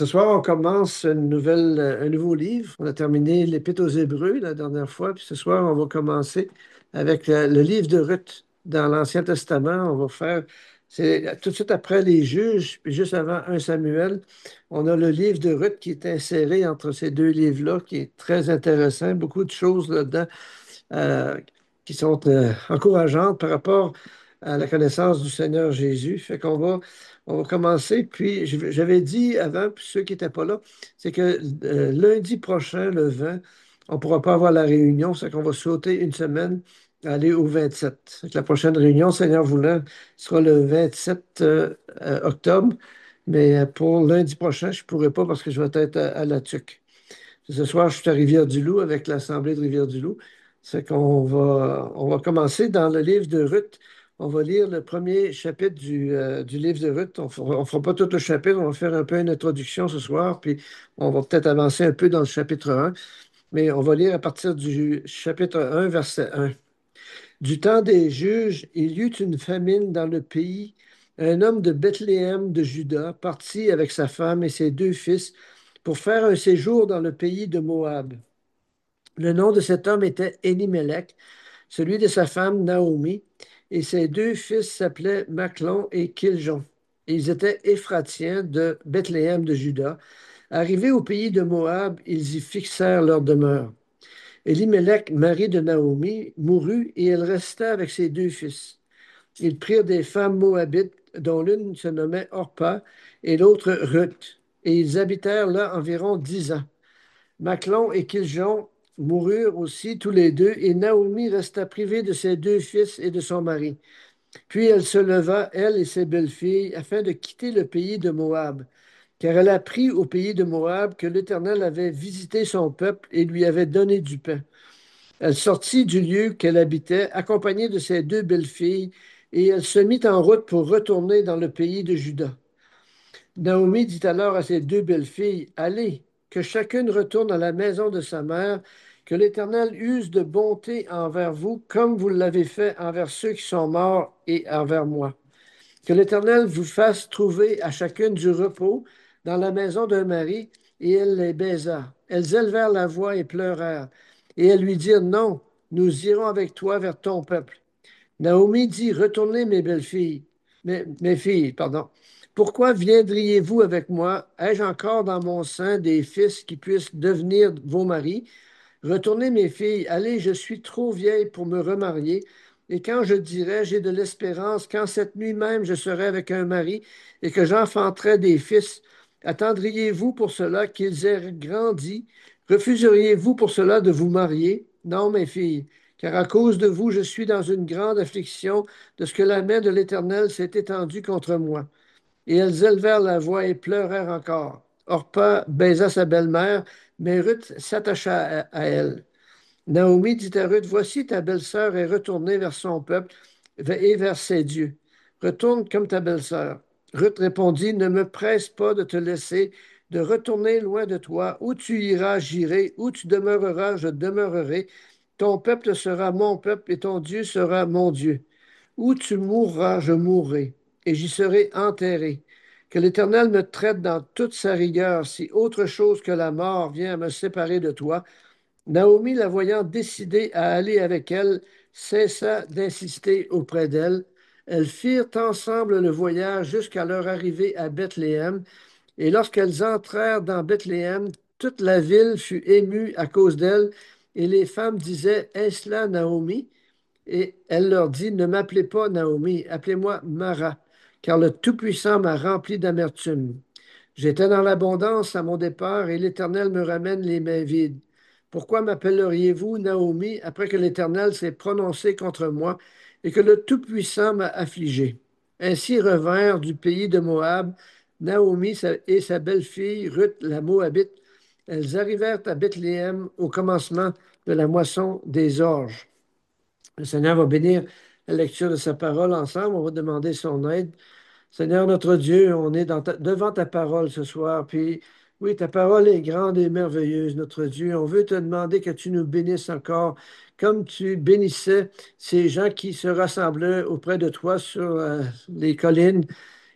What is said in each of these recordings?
Ce soir, on commence un nouveau livre. On a terminé l'Épître aux Hébreux la dernière fois, puis ce soir, on va commencer avec le livre de Ruth dans l'Ancien Testament. On va faire, c'est tout de suite après les Juges, puis juste avant 1 Samuel, on a le livre de Ruth qui est inséré entre ces deux livres-là, qui est très intéressant. Beaucoup de choses là-dedans euh, qui sont encourageantes par rapport à la connaissance du Seigneur Jésus. On va commencer. Puis, j'avais dit avant, puis ceux qui n'étaient pas là, c'est que lundi prochain, le 20, on ne pourra pas avoir la réunion, c'est qu'on va sauter une semaine, aller au 27. Fait que la prochaine réunion, Seigneur voulant, sera le 27 octobre. Mais pour lundi prochain, je ne pourrai pas parce que je vais être à La Tuque. Ce soir, je suis à Rivière-du-Loup avec l'Assemblée de Rivière-du-Loup. On va commencer dans le livre de Ruth. On va lire le premier chapitre du livre de Ruth. On ne fera pas tout le chapitre, on va faire un peu une introduction ce soir, puis on va peut-être avancer un peu dans le chapitre 1, mais on va lire à partir du chapitre 1, verset 1. Du temps des juges, il y eut une famine dans le pays. Un homme de Bethléem de Juda partit avec sa femme et ses deux fils pour faire un séjour dans le pays de Moab. Le nom de cet homme était Élimélec, celui de sa femme Naomi, et ses deux fils s'appelaient Maclon et Kiljon. Ils étaient Éphratiens de Bethléem de Juda. Arrivés au pays de Moab, ils y fixèrent leur demeure. Élimélec, mari de Naomi, mourut et elle resta avec ses deux fils. Ils prirent des femmes moabites, dont l'une se nommait Orpa et l'autre Ruth, et ils habitèrent là environ 10 ans. Maclon et Kiljon moururent aussi tous les deux, et Naomi resta privée de ses deux fils et de son mari. Puis elle se leva, elle et ses belles-filles, afin de quitter le pays de Moab, car elle apprit au pays de Moab que l'Éternel avait visité son peuple et lui avait donné du pain. Elle sortit du lieu qu'elle habitait, accompagnée de ses deux belles-filles, et elle se mit en route pour retourner dans le pays de Juda. Naomi dit alors à ses deux belles-filles, allez, que chacune retourne à la maison de sa mère, que l'Éternel use de bonté envers vous, comme vous l'avez fait envers ceux qui sont morts et envers moi. Que l'Éternel vous fasse trouver à chacune du repos dans la maison d'un mari. Et elle les baisa. Elles élevèrent la voix et pleurèrent. Et elles lui dirent, non, nous irons avec toi vers ton peuple. Naomi dit, retournez mes belles filles, mes filles, pardon. Pourquoi viendriez-vous avec moi? Ai-je encore dans mon sein des fils qui puissent devenir vos maris? Retournez mes filles, allez, je suis trop vieille pour me remarier. Et quand je dirai, j'ai de l'espérance, quand cette nuit même je serai avec un mari et que j'enfanterai des fils, attendriez-vous pour cela qu'ils aient grandi? Refuseriez-vous pour cela de vous marier? Non, mes filles, car à cause de vous, je suis dans une grande affliction de ce que la main de l'Éternel s'est étendue contre moi. Et elles élevèrent la voix et pleurèrent encore. Orpa baisa sa belle-mère, mais Ruth s'attacha à elle. Naomi dit à Ruth, voici ta belle-sœur est retournée vers son peuple et vers ses dieux. Retourne comme ta belle-sœur. Ruth répondit, ne me presse pas de te laisser, de retourner loin de toi. Où tu iras, j'irai. Où tu demeureras, je demeurerai. Ton peuple sera mon peuple et ton Dieu sera mon Dieu. Où tu mourras, je mourrai, et j'y serai enterré. Que l'Éternel me traite dans toute sa rigueur, si autre chose que la mort vient à me séparer de toi. Naomi, la voyant décidée à aller avec elle, cessa d'insister auprès d'elle. Elles firent ensemble le voyage jusqu'à leur arrivée à Bethléem, et lorsqu'elles entrèrent dans Bethléem, toute la ville fut émue à cause d'elles, et les femmes disaient, est-ce là Naomi? Et elle leur dit, ne m'appelez pas Naomi, appelez-moi Mara, car le Tout-Puissant m'a rempli d'amertume. J'étais dans l'abondance à mon départ, et l'Éternel me ramène les mains vides. Pourquoi m'appelleriez-vous Naomi après que l'Éternel s'est prononcé contre moi et que le Tout-Puissant m'a affligé? Ainsi revinrent du pays de Moab Naomi et sa belle-fille Ruth la Moabite. Elles arrivèrent à Bethléem au commencement de la moisson des orges. Le Seigneur va bénir la lecture de sa parole ensemble. On va demander son aide. Seigneur notre Dieu, on est devant ta parole ce soir. Puis, oui, ta parole est grande et merveilleuse, notre Dieu. On veut te demander que tu nous bénisses encore, comme tu bénissais ces gens qui se rassemblaient auprès de toi sur les collines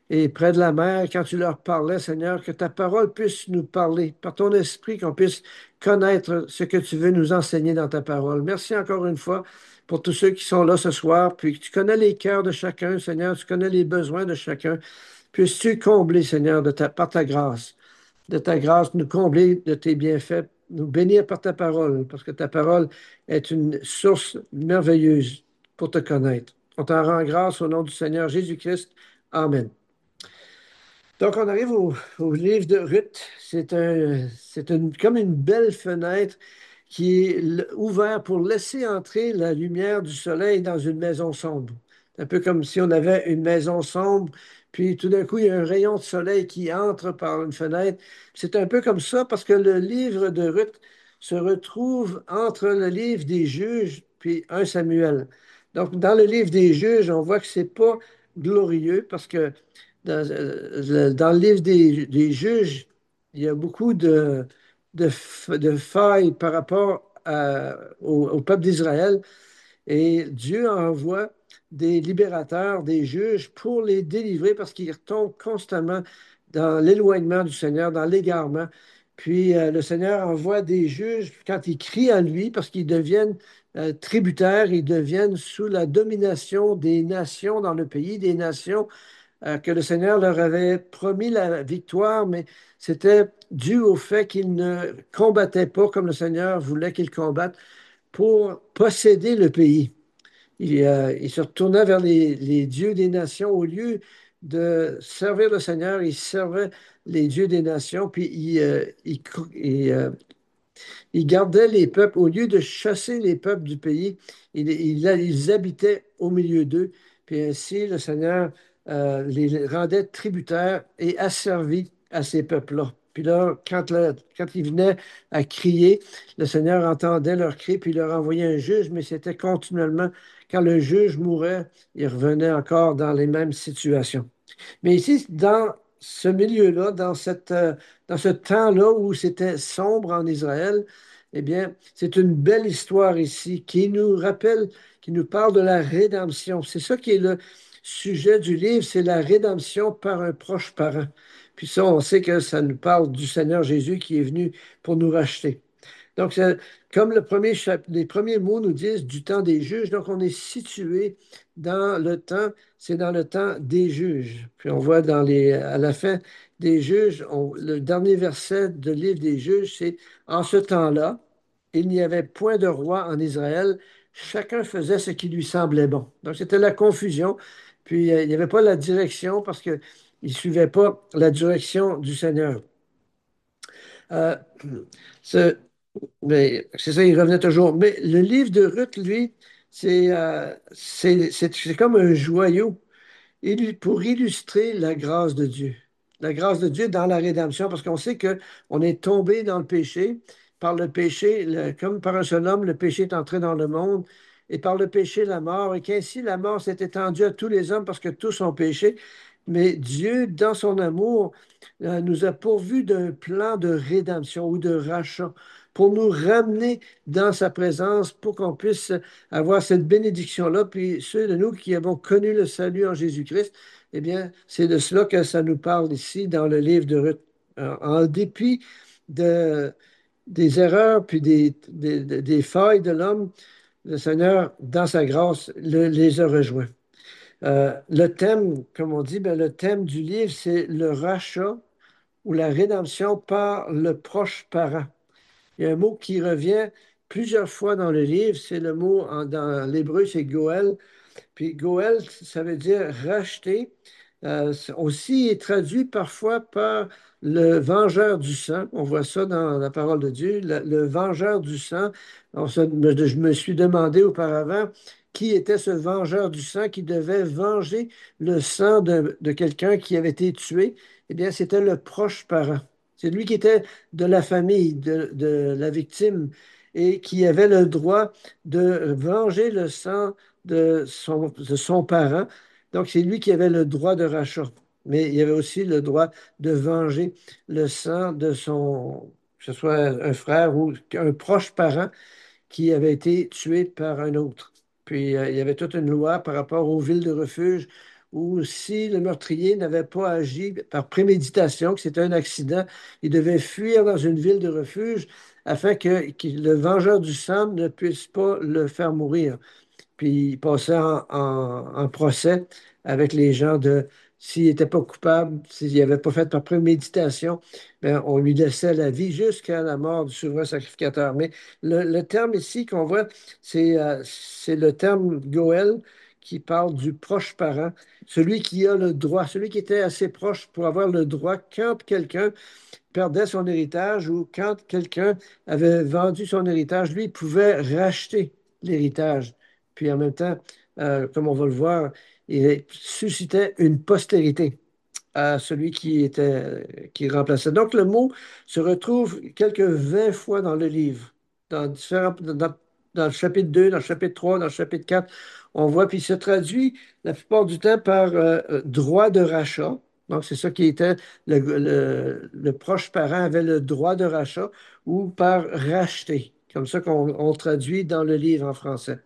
et près de la mer, quand tu leur parlais, Seigneur, que ta parole puisse nous parler, par ton esprit, qu'on puisse connaître ce que tu veux nous enseigner dans ta parole. Merci encore une fois pour tous ceux qui sont là ce soir, puis tu connais les cœurs de chacun, Seigneur, tu connais les besoins de chacun. Puisses-tu combler, Seigneur, par de ta grâce, nous combler de tes bienfaits, nous bénir par ta parole, parce que ta parole est une source merveilleuse pour te connaître. On t'en rend grâce au nom du Seigneur Jésus-Christ. Amen. Donc, on arrive au livre de Ruth. Comme une belle fenêtre qui est ouverte pour laisser entrer la lumière du soleil dans une maison sombre. C'est un peu comme si on avait une maison sombre, puis tout d'un coup, il y a un rayon de soleil qui entre par une fenêtre. C'est un peu comme ça parce que le livre de Ruth se retrouve entre le livre des Juges puis 1 Samuel. Donc, dans le livre des Juges, on voit que c'est pas glorieux parce que dans le livre des juges, il y a beaucoup de failles par rapport au peuple d'Israël et Dieu envoie des libérateurs, des juges pour les délivrer parce qu'ils retombent constamment dans l'éloignement du Seigneur, dans l'égarement. Puis le Seigneur envoie des juges quand ils crient à lui parce qu'ils deviennent tributaires, ils deviennent sous la domination des nations dans le pays, des nations que le Seigneur leur avait promis la victoire, mais c'était dû au fait qu'ils ne combattaient pas comme le Seigneur voulait qu'ils combattent pour posséder le pays. Il se retournait vers les dieux des nations au lieu de servir le Seigneur, il servait les dieux des nations, puis il gardait les peuples, au lieu de chasser les peuples du pays, ils habitaient au milieu d'eux. Puis ainsi, le Seigneur les rendait tributaires et asservis à ces peuples-là. Puis là, quand ils venaient à crier, le Seigneur entendait leurs cris, puis il leur envoyait un juge, mais c'était continuellement, quand le juge mourait, il revenait encore dans les mêmes situations. Mais ici, dans ce milieu-là, dans ce temps-là où c'était sombre en Israël, eh bien, c'est une belle histoire ici qui nous rappelle, qui nous parle de la rédemption. C'est ça qui est le sujet du livre, c'est la rédemption par un proche parent. Puis ça, on sait que ça nous parle du Seigneur Jésus qui est venu pour nous racheter. Donc, comme les premiers mots nous disent du temps des juges, donc on est situé dans le temps, c'est dans le temps des juges. Puis on voit à la fin des juges, le dernier verset de livre des juges, c'est en ce temps-là, il n'y avait point de roi en Israël, chacun faisait ce qui lui semblait bon. Donc, c'était la confusion. Puis, il n'y avait pas la direction parce qu'ils ne suivaient pas la direction du Seigneur. Euh, ce, mais c'est ça, il revenait toujours. Mais le livre de Ruth, lui, c'est comme un joyau pour illustrer la grâce de Dieu. La grâce de Dieu dans la rédemption, parce qu'on sait qu'on est tombé dans le péché. Par le péché, comme par un seul homme, le péché est entré dans le monde. Et par le péché, la mort. Et qu'ainsi, la mort s'est étendue à tous les hommes parce que tous ont péché. Mais Dieu, dans son amour, nous a pourvus d'un plan de rédemption ou de rachat pour nous ramener dans sa présence, pour qu'on puisse avoir cette bénédiction-là. Puis ceux de nous qui avons connu le salut en Jésus-Christ, eh bien, c'est de cela que ça nous parle ici dans le livre de Ruth. En dépit de, des erreurs puis des failles de l'homme, le Seigneur, dans sa grâce, les a rejoints. Le thème, comme on dit, ben, le thème du livre, c'est le rachat ou la rédemption par le proche parent. Il y a un mot qui revient plusieurs fois dans le livre, c'est le mot dans l'hébreu, c'est Goël. Puis Goël, ça veut dire racheter. Aussi est traduit parfois par le vengeur du sang. On voit ça dans la parole de Dieu, le vengeur du sang. Je me suis demandé auparavant qui était ce vengeur du sang qui devait venger le sang de quelqu'un qui avait été tué. Eh bien, c'était le proche parent. C'est lui qui était de la famille de la victime et qui avait le droit de venger le sang de son parent. Donc, c'est lui qui avait le droit de rachat. Mais il avait aussi le droit de venger le sang de que ce soit un frère ou un proche parent qui avait été tué par un autre. Puis, il y avait toute une loi par rapport aux villes de refuge ou si le meurtrier n'avait pas agi par préméditation, que c'était un accident, il devait fuir dans une ville de refuge afin que le vengeur du sang ne puisse pas le faire mourir. Puis il passait en procès avec les gens de s'il n'était pas coupable, s'il n'avait pas fait par préméditation, ben, on lui laissait la vie jusqu'à la mort du souverain sacrificateur. Mais le terme ici qu'on voit, c'est le terme Goël qui parle du proche parent, celui qui a le droit, celui qui était assez proche pour avoir le droit quand quelqu'un perdait son héritage ou quand quelqu'un avait vendu son héritage, lui, il pouvait racheter l'héritage. Puis en même temps, comme on va le voir, il suscitait une postérité à celui qui remplaçait. Donc le mot se retrouve quelques 20 fois dans le livre, dans le chapitre 2, dans le chapitre 3, dans le chapitre 4. On voit, puis il se traduit la plupart du temps par droit de rachat. Donc, c'est ça qui était le proche parent avait le droit de rachat ou par racheter, comme ça qu'on traduit dans le livre en français.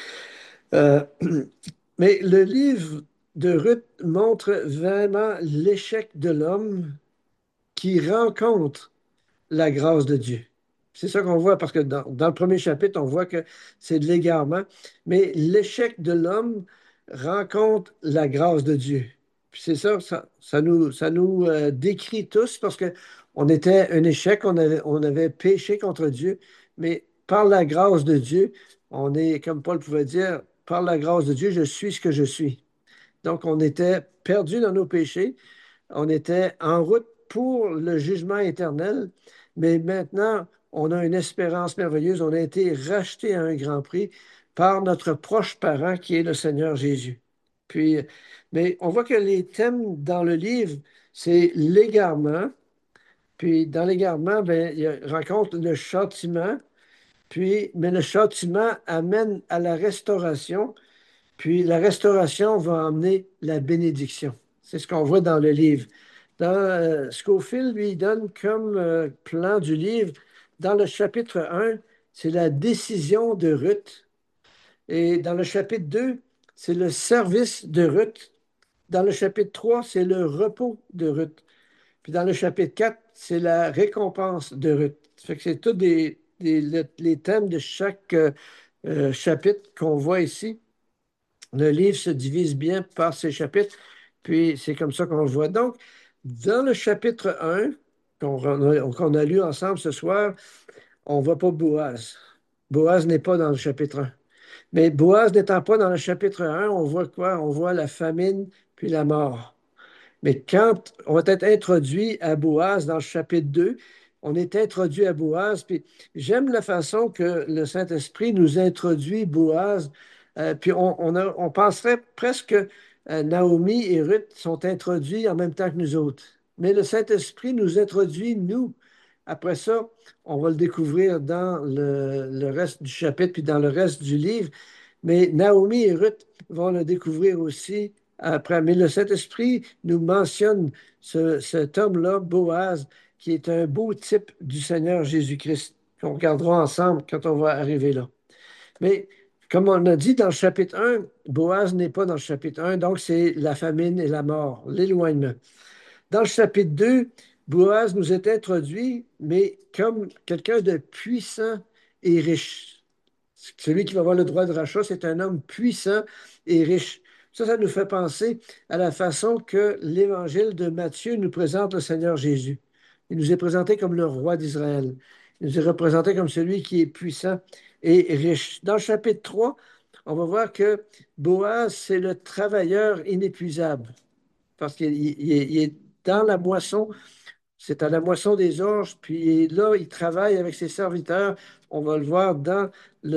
Euh, mais le livre de Ruth montre vraiment l'échec de l'homme qui rencontre la grâce de Dieu. C'est ça qu'on voit parce que dans le premier chapitre, on voit que c'est de l'égarement, mais l'échec de l'homme rencontre la grâce de Dieu. Puis c'est ça, ça nous décrit tous parce que on était un échec, on avait péché contre Dieu, mais par la grâce de Dieu, on est, comme Paul pouvait dire, par la grâce de Dieu, je suis ce que je suis. Donc, on était perdu dans nos péchés, on était en route pour le jugement éternel, mais maintenant, on a une espérance merveilleuse. On a été racheté à un grand prix par notre proche parent qui est le Seigneur Jésus. Puis, mais on voit que les thèmes dans le livre, c'est l'égarement. Puis, dans l'égarement, ben, il rencontre le châtiment. Puis, mais le châtiment amène à la restauration. Puis la restauration va emmener la bénédiction. C'est ce qu'on voit dans le livre. Scofield, lui, il donne comme plan du livre, dans le chapitre 1, c'est la décision de Ruth. Et dans le chapitre 2, c'est le service de Ruth. Dans le chapitre 3, c'est le repos de Ruth. Puis dans le chapitre 4, c'est la récompense de Ruth. Ça fait que c'est tous les thèmes de chaque chapitre qu'on voit ici. Le livre se divise bien par ses chapitres, puis c'est comme ça qu'on le voit. Donc, dans le chapitre 1, qu'on a lu ensemble ce soir, on ne voit pas Boaz. Boaz n'est pas dans le chapitre 1. Mais Boaz n'étant pas dans le chapitre 1, on voit quoi? On voit la famine puis la mort. Mais quand on va être introduit à Boaz dans le chapitre 2, on est introduit à Boaz, puis j'aime la façon que le Saint-Esprit nous introduit Boaz, puis on penserait presque que Naomi et Ruth sont introduits en même temps que nous autres. Mais le Saint-Esprit nous introduit, nous. Après ça, on va le découvrir dans le reste du chapitre, puis dans le reste du livre. Mais Naomi et Ruth vont le découvrir aussi après. Mais le Saint-Esprit nous mentionne cet homme-là, Boaz, qui est un beau type du Seigneur Jésus-Christ, qu'on regardera ensemble quand on va arriver là. Mais comme on a dit dans le chapitre 1, Boaz n'est pas dans le chapitre 1, donc c'est la famine et la mort, l'éloignement. Dans le chapitre 2, Boaz nous est introduit, mais comme quelqu'un de puissant et riche. Celui qui va avoir le droit de rachat, c'est un homme puissant et riche. Ça nous fait penser à la façon que l'évangile de Matthieu nous présente le Seigneur Jésus. Il nous est présenté comme le roi d'Israël. Il nous est représenté comme celui qui est puissant et riche. Dans le chapitre 3, on va voir que Boaz, c'est le travailleur inépuisable parce qu'il est dans la moisson, c'est à la moisson des orges, puis là, il travaille avec ses serviteurs. On va le voir dans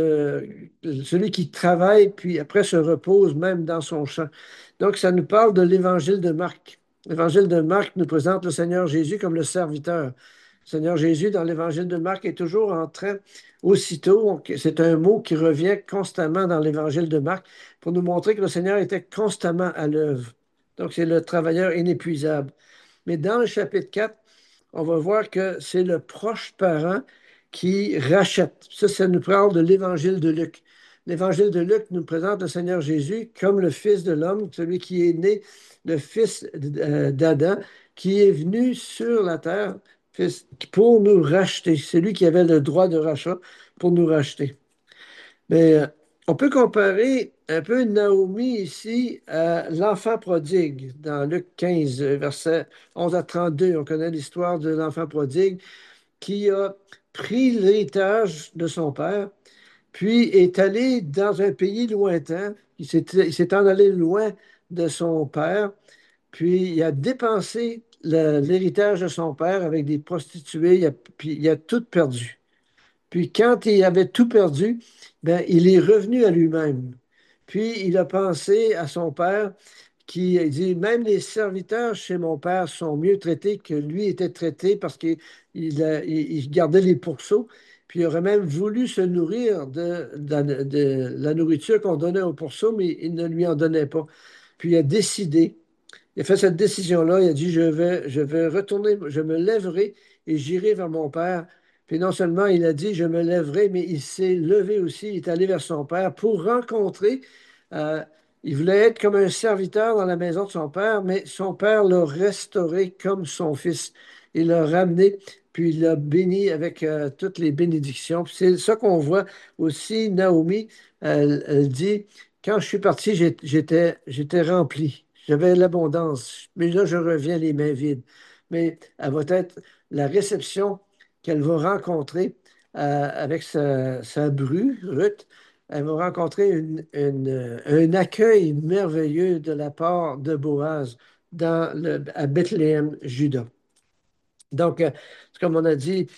celui qui travaille, puis après se repose même dans son champ. Donc, ça nous parle de l'évangile de Marc. L'évangile de Marc nous présente le Seigneur Jésus comme le serviteur. Le Seigneur Jésus, dans l'évangile de Marc, est toujours en train, aussitôt, c'est un mot qui revient constamment dans l'évangile de Marc, pour nous montrer que le Seigneur était constamment à l'œuvre. Donc, c'est le travailleur inépuisable. Mais dans le chapitre 4, on va voir que c'est le proche parent qui rachète. Ça nous parle de l'évangile de Luc. l'Évangile de Luc nous présente le Seigneur Jésus comme le Fils de l'homme, celui qui est né, le Fils d'Adam, qui est venu sur la terre pour nous racheter. C'est lui qui avait le droit de rachat pour nous racheter. Mais on peut comparer un peu Naomi ici à l'enfant prodigue dans Luc 15, versets 11 à 32. On connaît l'histoire de l'enfant prodigue qui a pris l'héritage de son père, puis est allé dans un pays lointain. Il s'est en allé loin de son père, puis il a dépensé l'héritage de son père avec des prostituées, puis il a tout perdu. Puis quand il avait tout perdu, ben, il est revenu à lui-même. Puis il a pensé à son père qui dit, même les serviteurs chez mon père sont mieux traités que lui était traité parce qu'il gardait les pourceaux. Puis il aurait même voulu se nourrir de la nourriture qu'on donnait aux pourceaux, mais il ne lui en donnait pas. Puis il a fait cette décision-là. Il a dit, je vais retourner, je me lèverai et j'irai vers mon père. Puis non seulement il a dit, je me lèverai, mais il s'est levé aussi, il est allé vers son père pour rencontrer. euh, il voulait être comme un serviteur dans la maison de son père, mais son père l'a restauré comme son fils. Il l'a ramené, puis il l'a béni avec toutes les bénédictions. Puis c'est ça qu'on voit aussi. Naomi, elle dit, quand je suis parti, j'étais rempli. J'avais l'abondance. Mais là, je reviens les mains vides. Mais elle va être la réception qu'elle va rencontrer avec sa bru, Ruth. Elle va rencontrer un accueil merveilleux de la part de Boaz à Bethléem, Juda. Donc, comme on a dit,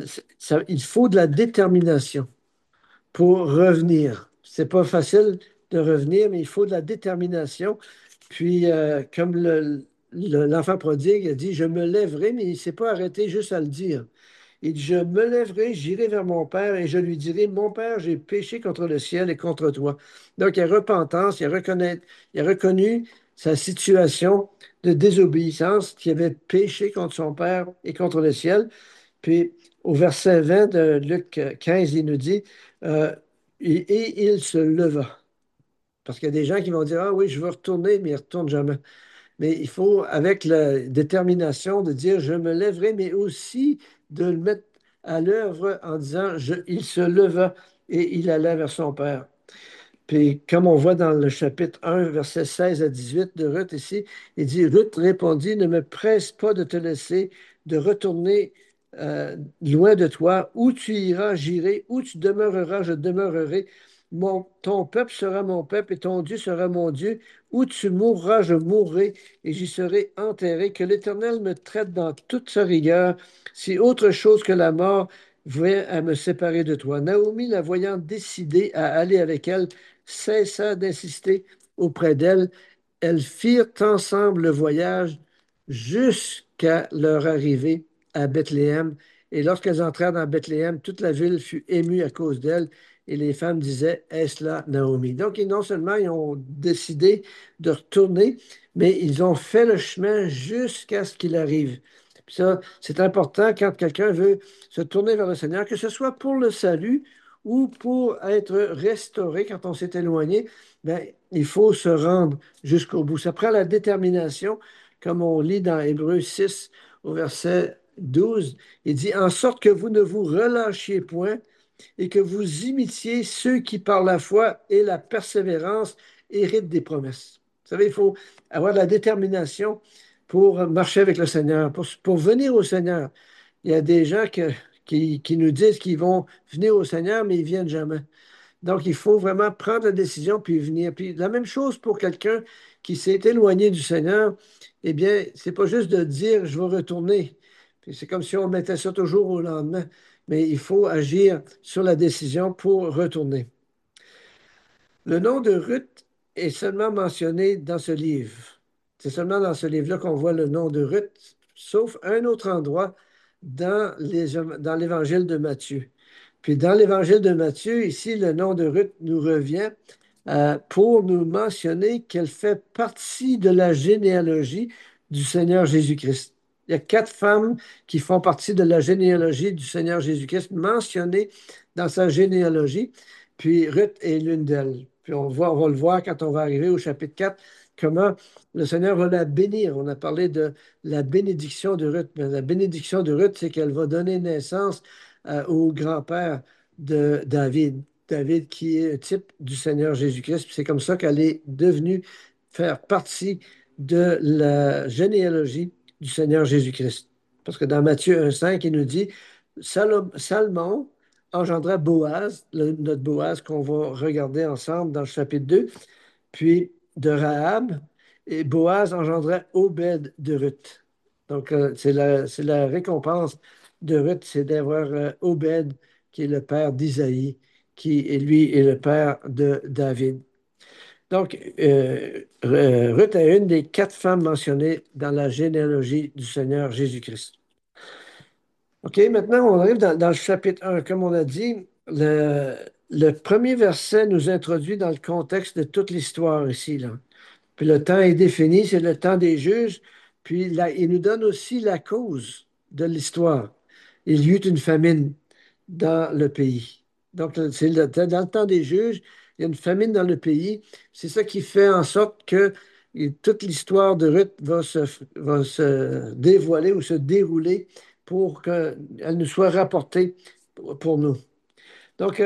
il faut de la détermination pour revenir. C'est pas facile de revenir, mais il faut de la détermination. Puis, comme l'enfant prodigue a dit, je me lèverai, mais il ne s'est pas arrêté juste à le dire. Il dit, je me lèverai, j'irai vers mon père et je lui dirai, mon père, j'ai péché contre le ciel et contre toi. Donc, il y a repentance, il a reconnu sa situation de désobéissance, qu'il avait péché contre son père et contre le ciel. Puis au verset 20 de Luc 15, il nous dit, euh, et il se leva. Parce qu'il y a des gens qui vont dire, ah oui, je veux retourner, mais ils ne retournent jamais. Mais il faut, avec la détermination de dire, je me lèverai, mais aussi de le mettre à l'œuvre en disant, il se leva et il alla vers son père. Puis, comme on voit dans le chapitre 1, versets 16 à 18 de Ruth ici, il dit, Ruth répondit, ne me presse pas de te laisser, de retourner loin de toi. Où tu iras, j'irai. Où tu demeureras, je demeurerai. Ton peuple sera mon peuple et ton Dieu sera mon Dieu. Où tu mourras, je mourrai et j'y serai enterré. Que l'Éternel me traite dans toute sa rigueur, si autre chose que la mort vient à me séparer de toi. Naomi, la voyant décidée à aller avec elle, cessa d'insister auprès d'elle. Elles firent ensemble le voyage jusqu'à leur arrivée à Bethléem. Et lorsqu'elles entrèrent dans Bethléem, toute la ville fut émue à cause d'elles. Et les femmes disaient, est-ce là Naomi? Donc, non seulement ils ont décidé de retourner, mais ils ont fait le chemin jusqu'à ce qu'il arrive. Puis ça, c'est important quand quelqu'un veut se tourner vers le Seigneur, que ce soit pour le salut ou pour être restauré quand on s'est éloigné, ben, il faut se rendre jusqu'au bout. Ça prend la détermination, comme on lit dans Hébreux 6 au verset 12. Il dit, en sorte que vous ne vous relâchiez point et que vous imitiez ceux qui, par la foi et la persévérance, héritent des promesses. Vous savez, il faut avoir de la détermination pour marcher avec le Seigneur, pour venir au Seigneur. Il y a des gens qui nous disent qu'ils vont venir au Seigneur, mais ils ne viennent jamais. Donc, il faut vraiment prendre la décision puis venir. Puis la même chose pour quelqu'un qui s'est éloigné du Seigneur, eh bien, c'est pas juste de dire je vais retourner. Puis c'est comme si on mettait ça toujours au lendemain. Mais il faut agir sur la décision pour retourner. Le nom de Ruth est seulement mentionné dans ce livre. C'est seulement dans ce livre-là qu'on voit le nom de Ruth, sauf un autre endroit dans l'évangile de Matthieu. Puis dans l'évangile de Matthieu, ici, le nom de Ruth nous revient pour nous mentionner qu'elle fait partie de la généalogie du Seigneur Jésus-Christ. Il y a 4 femmes qui font partie de la généalogie du Seigneur Jésus-Christ mentionnées dans sa généalogie. Puis Ruth est l'une d'elles. Puis on va le voir quand on va arriver au chapitre 4, comment le Seigneur va la bénir. On a parlé de la bénédiction de Ruth. Mais la bénédiction de Ruth, c'est qu'elle va donner naissance au grand-père de David. David qui est un type du Seigneur Jésus-Christ. Puis c'est comme ça qu'elle est devenue faire partie de la généalogie du Seigneur Jésus-Christ. Parce que dans Matthieu 1,5, il nous dit, Salmon engendra Boaz, notre Boaz qu'on va regarder ensemble dans le chapitre 2, puis de Rahab, et Boaz engendra Obed de Ruth. Donc, c'est la récompense de Ruth, c'est d'avoir Obed, qui est le père d'Isaïe, qui, et lui, est le père de David. Donc, Ruth est une des 4 femmes mentionnées dans la généalogie du Seigneur Jésus-Christ. OK, maintenant, on arrive dans le chapitre 1. Comme on a dit, le premier verset nous introduit dans le contexte de toute l'histoire ici, là. Puis le temps est défini, c'est le temps des juges. Puis là, il nous donne aussi la cause de l'histoire. Il y eut une famine dans le pays. Donc, dans le temps des juges, il y a une famine dans le pays. C'est ça qui fait en sorte que toute l'histoire de Ruth va se dévoiler ou se dérouler pour qu'elle nous soit rapportée pour nous. Donc,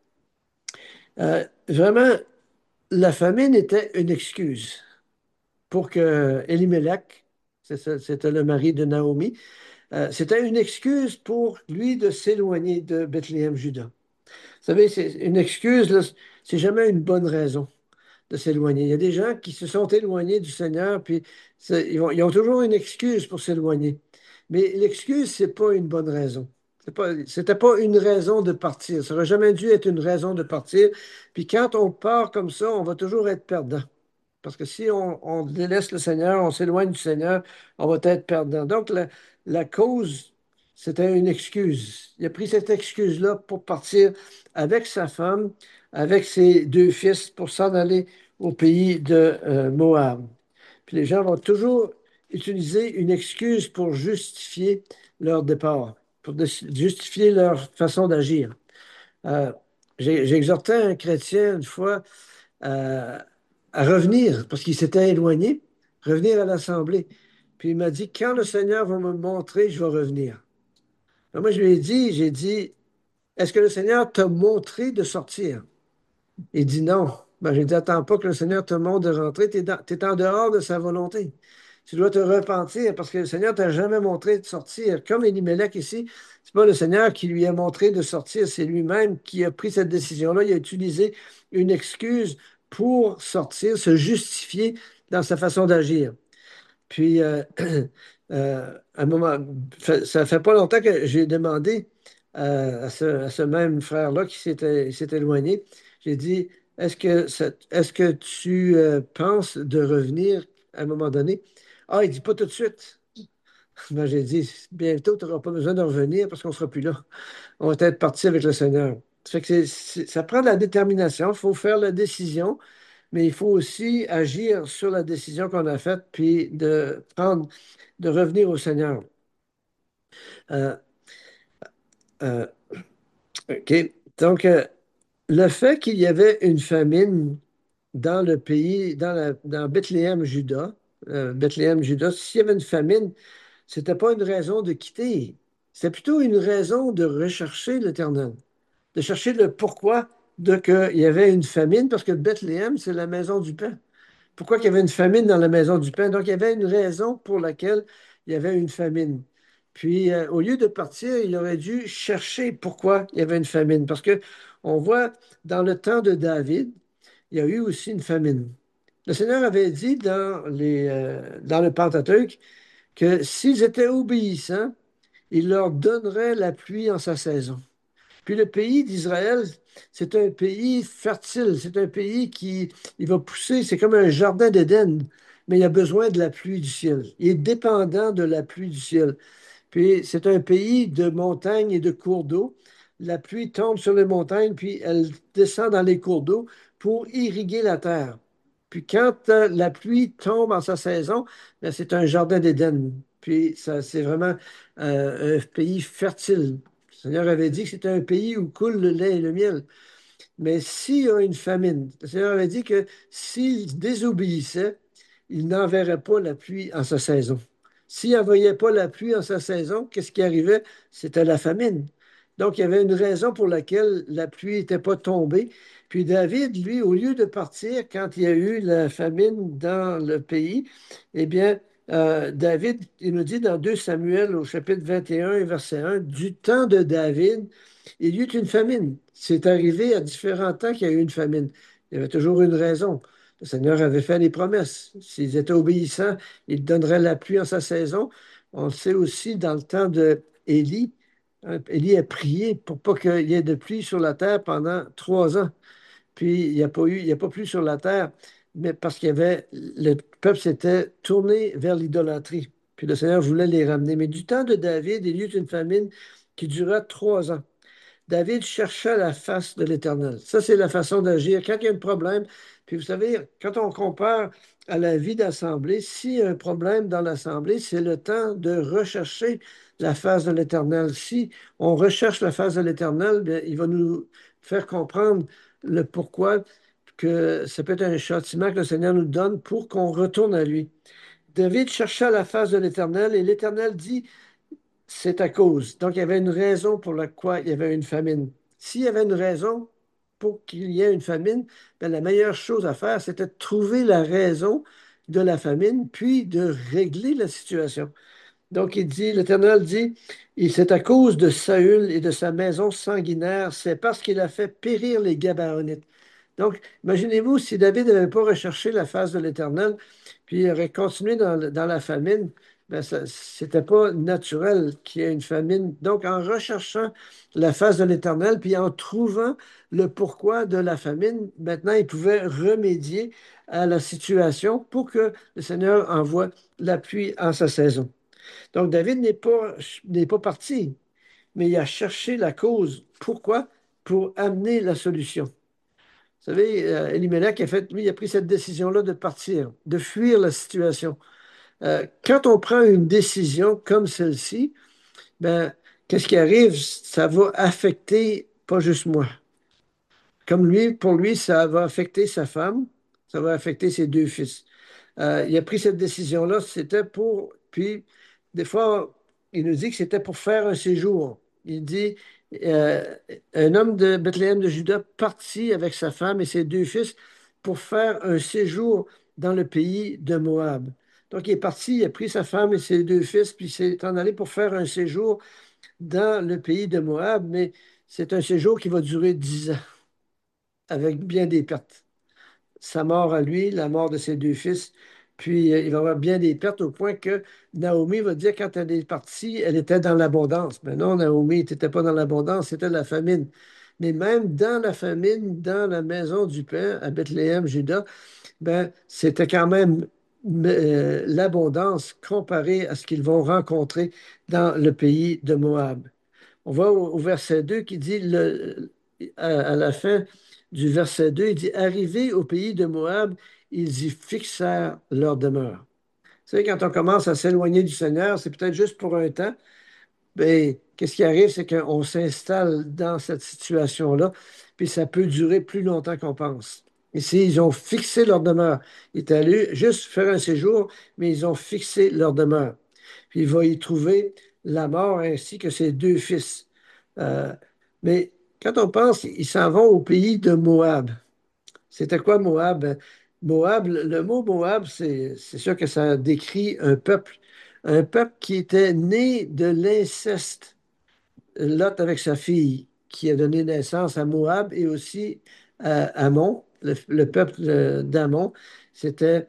vraiment, la famine était une excuse pour que Elimelech, c'était le mari de Naomi, c'était une excuse pour lui de s'éloigner de Bethléem, Juda. Vous savez, c'est une excuse, là, c'est jamais une bonne raison de s'éloigner. Il y a des gens qui se sont éloignés du Seigneur, puis ils ont toujours une excuse pour s'éloigner. Mais l'excuse, c'est pas une bonne raison. C'était pas une raison de partir. Ça n'aurait jamais dû être une raison de partir. Puis quand on part comme ça, on va toujours être perdant. Parce que si on délaisse le Seigneur, on s'éloigne du Seigneur, on va être perdant. Donc, la cause, c'était une excuse. Il a pris cette excuse-là pour partir avec sa femme, avec ses 2 fils, pour s'en aller au pays de Moab. Puis les gens vont toujours utiliser une excuse pour justifier leur départ, pour justifier leur façon d'agir. Euh, j'ai exhorté un chrétien une fois à, à revenir, parce qu'il s'était éloigné, revenir à l'Assemblée. Puis il m'a dit, quand le Seigneur va me montrer, je vais revenir. Alors moi, je lui ai dit, j'ai dit, est-ce que le Seigneur t'a montré de sortir? Il dit non. Ben, j'ai dit, attends pas que le Seigneur te montre de rentrer, tu es en dehors de sa volonté. Tu dois te repentir parce que le Seigneur t'a jamais montré de sortir. Comme Elimelech ici, c'est pas le Seigneur qui lui a montré de sortir, c'est lui-même qui a pris cette décision-là. Il a utilisé une excuse pour sortir, se justifier dans sa façon d'agir. Puis, à un moment, ça fait pas longtemps que j'ai demandé à ce même frère-là qui s'est éloigné, j'ai dit, est-ce que tu penses de revenir à un moment donné? Ah, il dit, pas tout de suite. Ben, j'ai dit, bientôt, tu n'auras pas besoin de revenir parce qu'on ne sera plus là. On va être parti avec le Seigneur. Ça fait que ça prend de la détermination, il faut faire la décision, mais il faut aussi agir sur la décision qu'on a faite, puis de revenir au Seigneur. Euh, euh, OK. Donc, le fait qu'il y avait une famine dans le pays, dans Bethléem, Juda, Bethléem, Juda, s'il y avait une famine, c'était pas une raison de quitter. C'était plutôt une raison de rechercher l'Éternel, de chercher le pourquoi de qu'il y avait une famine, parce que Bethléem, c'est la maison du pain. Pourquoi il y avait une famine dans la maison du pain? Donc, il y avait une raison pour laquelle il y avait une famine. Puis, au lieu de partir, il aurait dû chercher pourquoi il y avait une famine. Parce que on voit dans le temps de David, il y a eu aussi une famine. Le Seigneur avait dit dans le Pentateuque que s'ils étaient obéissants, il leur donnerait la pluie en sa saison. Puis le pays d'Israël, c'est un pays fertile, c'est un pays qui il va pousser, c'est comme un jardin d'Éden, mais il a besoin de la pluie du ciel. Il est dépendant de la pluie du ciel. Puis c'est un pays de montagnes et de cours d'eau. La pluie tombe sur les montagnes, puis elle descend dans les cours d'eau pour irriguer la terre. Puis quand la pluie tombe en sa saison, ben, c'est un jardin d'Éden. Puis ça, c'est vraiment un pays fertile. Le Seigneur avait dit que c'était un pays où coule le lait et le miel. Mais s'il y a une famine, le Seigneur avait dit que s'il désobéissait, il n'enverrait pas la pluie en sa saison. S'il n'envoyait pas la pluie en sa saison, qu'est-ce qui arrivait? C'était la famine. Donc, il y avait une raison pour laquelle la pluie n'était pas tombée. Puis David, lui, au lieu de partir quand il y a eu la famine dans le pays, eh bien, David, il nous dit dans 2 Samuel au chapitre 21 et verset 1, du temps de David, il y eut une famine. C'est arrivé à différents temps qu'il y a eu une famine. Il y avait toujours une raison. Le Seigneur avait fait des promesses. S'ils étaient obéissants, il donnerait la pluie en sa saison. On le sait aussi dans le temps de Élie. Élie a prié pour pas qu'il y ait de pluie sur la terre pendant 3 ans. Puis il n'y a pas plu sur la terre, mais parce qu'il y avait, le peuple s'était tourné vers l'idolâtrie. Puis le Seigneur voulait les ramener. Mais du temps de David, il y eut une famine qui dura 3 ans. David chercha la face de l'Éternel. Ça, c'est la façon d'agir. Quand il y a un problème, puis vous savez, quand on compare à la vie d'assemblée, s'il y a un problème dans l'assemblée, c'est le temps de rechercher la face de l'Éternel. Si on recherche la face de l'Éternel, bien, il va nous faire comprendre le pourquoi que ça peut être un châtiment que le Seigneur nous donne pour qu'on retourne à lui. David chercha la face de l'Éternel et l'Éternel dit, c'est à cause. Donc, il y avait une raison pour laquelle il y avait une famine. S'il y avait une raison pour qu'il y ait une famine, ben, la meilleure chose à faire, c'était de trouver la raison de la famine, puis de régler la situation. Donc, il dit, l'Éternel dit, c'est à cause de Saül et de sa maison sanguinaire, c'est parce qu'il a fait périr les Gabaonites. Donc, imaginez-vous si David n'avait pas recherché la face de l'Éternel, puis il aurait continué dans la famine, ben c'était pas naturel qu'il y ait une famine. Donc, en recherchant la face de l'Éternel, puis en trouvant le pourquoi de la famine, maintenant, il pouvait remédier à la situation pour que le Seigneur envoie la pluie en sa saison. Donc, David n'est pas parti, mais il a cherché la cause. Pourquoi? Pour amener la solution. Vous savez, Elimelech a fait, lui, il a pris cette décision-là de partir, de fuir la situation. Quand on prend une décision comme celle-ci, ben, qu'est-ce qui arrive? Ça va affecter pas juste moi. Comme lui, pour lui, ça va affecter sa femme, ça va affecter ses 2 fils. Il a pris cette décision-là, c'était pour, puis des fois, il nous dit que c'était pour faire un séjour. Il dit, euh, un homme de Bethléem de Juda partit avec sa femme et ses 2 fils pour faire un séjour dans le pays de Moab. Donc, il est parti, il a pris sa femme et ses 2 fils, puis il s'est en allé pour faire un séjour dans le pays de Moab, mais c'est un séjour qui va durer 10 ans, avec bien des pertes. Sa mort à lui, la mort de ses 2 fils. Puis il va y avoir bien des pertes au point que Naomi va dire quand elle est partie, elle était dans l'abondance. Mais non, Naomi n'était pas dans l'abondance, c'était la famine. Mais même dans la famine, dans la maison du Père, à Bethléem, Juda, ben, c'était quand même l'abondance comparée à ce qu'ils vont rencontrer dans le pays de Moab. On va au verset 2 qui dit, à la fin du verset 2, il dit, arrivés au pays de Moab, ils y fixèrent leur demeure. Vous savez, quand on commence à s'éloigner du Seigneur, c'est peut-être juste pour un temps. Ben, qu'est-ce qui arrive, c'est qu'on s'installe dans cette situation-là, puis ça peut durer plus longtemps qu'on pense. Ici, ils ont fixé leur demeure. Ils étaient allés juste faire un séjour, mais ils ont fixé leur demeure. Puis il va y trouver la mort ainsi que ses 2 fils. Euh, mais quand on pense, ils s'en vont au pays de Moab. C'était quoi Moab? Moab, le mot Moab, c'est sûr que ça décrit un peuple qui était né de l'inceste. Lot avec sa fille, qui a donné naissance à Moab et aussi à Ammon, le peuple d'Ammon. C'était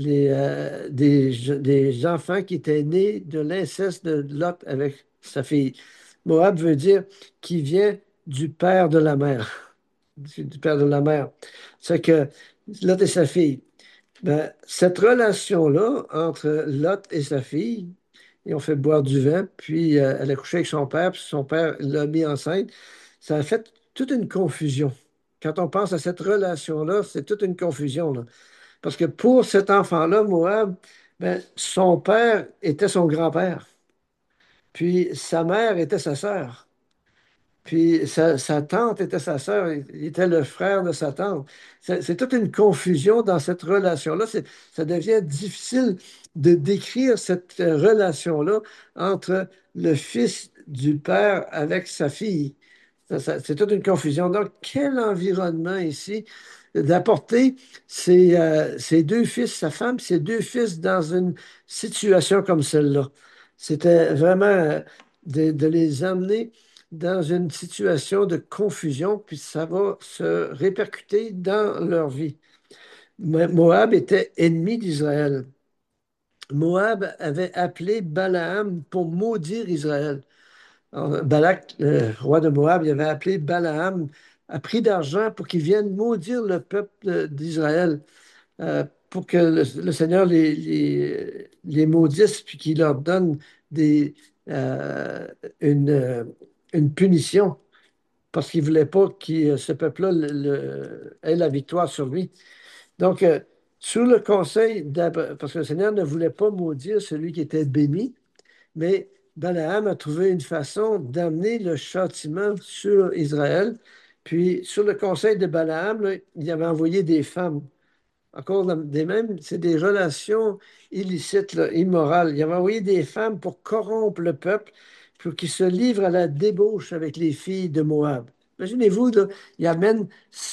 des enfants qui étaient nés de l'inceste de Lot avec sa fille. Moab veut dire qui vient du père de la mère. Du père de la mère. C'est que Lot et sa fille. Ben, cette relation-là entre Lot et sa fille, ils ont fait boire du vin, puis elle a couché avec son père, puis son père l'a mis enceinte. Ça a fait toute une confusion. Quand on pense à cette relation-là, c'est toute une confusion, là. Parce que pour cet enfant-là, Moab, ben, son père était son grand-père, puis sa mère était sa sœur. Puis sa tante était sa sœur, il était le frère de sa tante. C'est toute une confusion dans cette relation-là. Ça devient difficile de décrire cette relation-là entre le fils du père avec sa fille. C'est toute une confusion. Donc, quel environnement ici d'apporter ses deux fils, sa femme, ses deux fils dans une situation comme celle-là. C'était vraiment de les amener dans une situation de confusion, puis ça va se répercuter dans leur vie. Moab était ennemi d'Israël. Moab avait appelé Balaam pour maudire Israël. Alors, Balak, le roi de Moab, il avait appelé Balaam à prix d'argent pour qu'il vienne maudire le peuple d'Israël, pour que le Seigneur les maudisse, puis qu'il leur donne des, euh, une, euh, une punition parce qu'il ne voulait pas que ce peuple-là ait la victoire sur lui. Donc, sous le conseil parce que le Seigneur ne voulait pas maudire celui qui était béni, mais Balaam a trouvé une façon d'amener le châtiment sur Israël. Puis, sur le conseil de Balaam, là, il avait envoyé des femmes encore des mêmes, c'est des relations illicites, là, immorales. Il avait envoyé des femmes pour corrompre le peuple, pour qu'ils se livrent à la débauche avec les filles de Moab. Imaginez-vous, là, il amène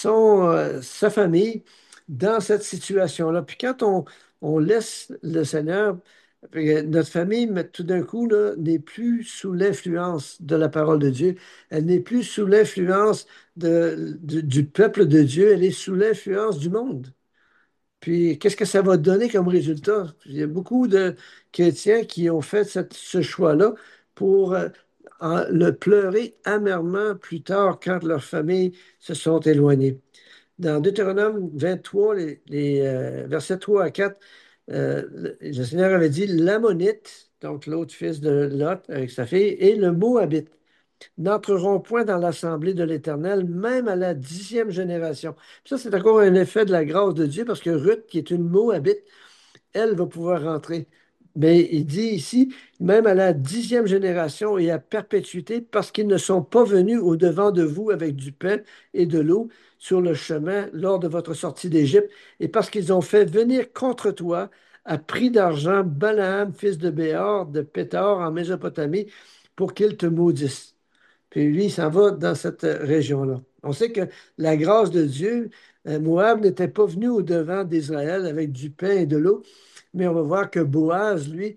sa famille dans cette situation-là. Puis quand on laisse le Seigneur, notre famille, mais tout d'un coup, là, n'est plus sous l'influence de la parole de Dieu. Elle n'est plus sous l'influence du peuple de Dieu. Elle est sous l'influence du monde. Puis, qu'est-ce que ça va donner comme résultat? Il y a beaucoup de chrétiens qui ont fait ce choix-là pour le pleurer amèrement plus tard quand leurs familles se sont éloignées. Dans Deutéronome 23, versets 3 à 4, le Seigneur avait dit l'Ammonite, donc l'autre fils de Lot avec sa fille, et le Moabite n'entreront point dans l'assemblée de l'Éternel, même à la 10e génération. Puis ça, c'est encore un effet de la grâce de Dieu, parce que Ruth, qui est une Moabite, elle va pouvoir rentrer. Mais il dit ici, même à la 10e génération et à perpétuité, parce qu'ils ne sont pas venus au-devant de vous avec du pain et de l'eau sur le chemin lors de votre sortie d'Égypte, et parce qu'ils ont fait venir contre toi à prix d'argent Balaam, fils de Béor, de Pétor, en Mésopotamie, pour qu'il te maudisse. Puis lui, il s'en va dans cette région-là. On sait que la grâce de Dieu, Moab n'était pas venu au-devant d'Israël avec du pain et de l'eau, mais on va voir que Boaz, lui,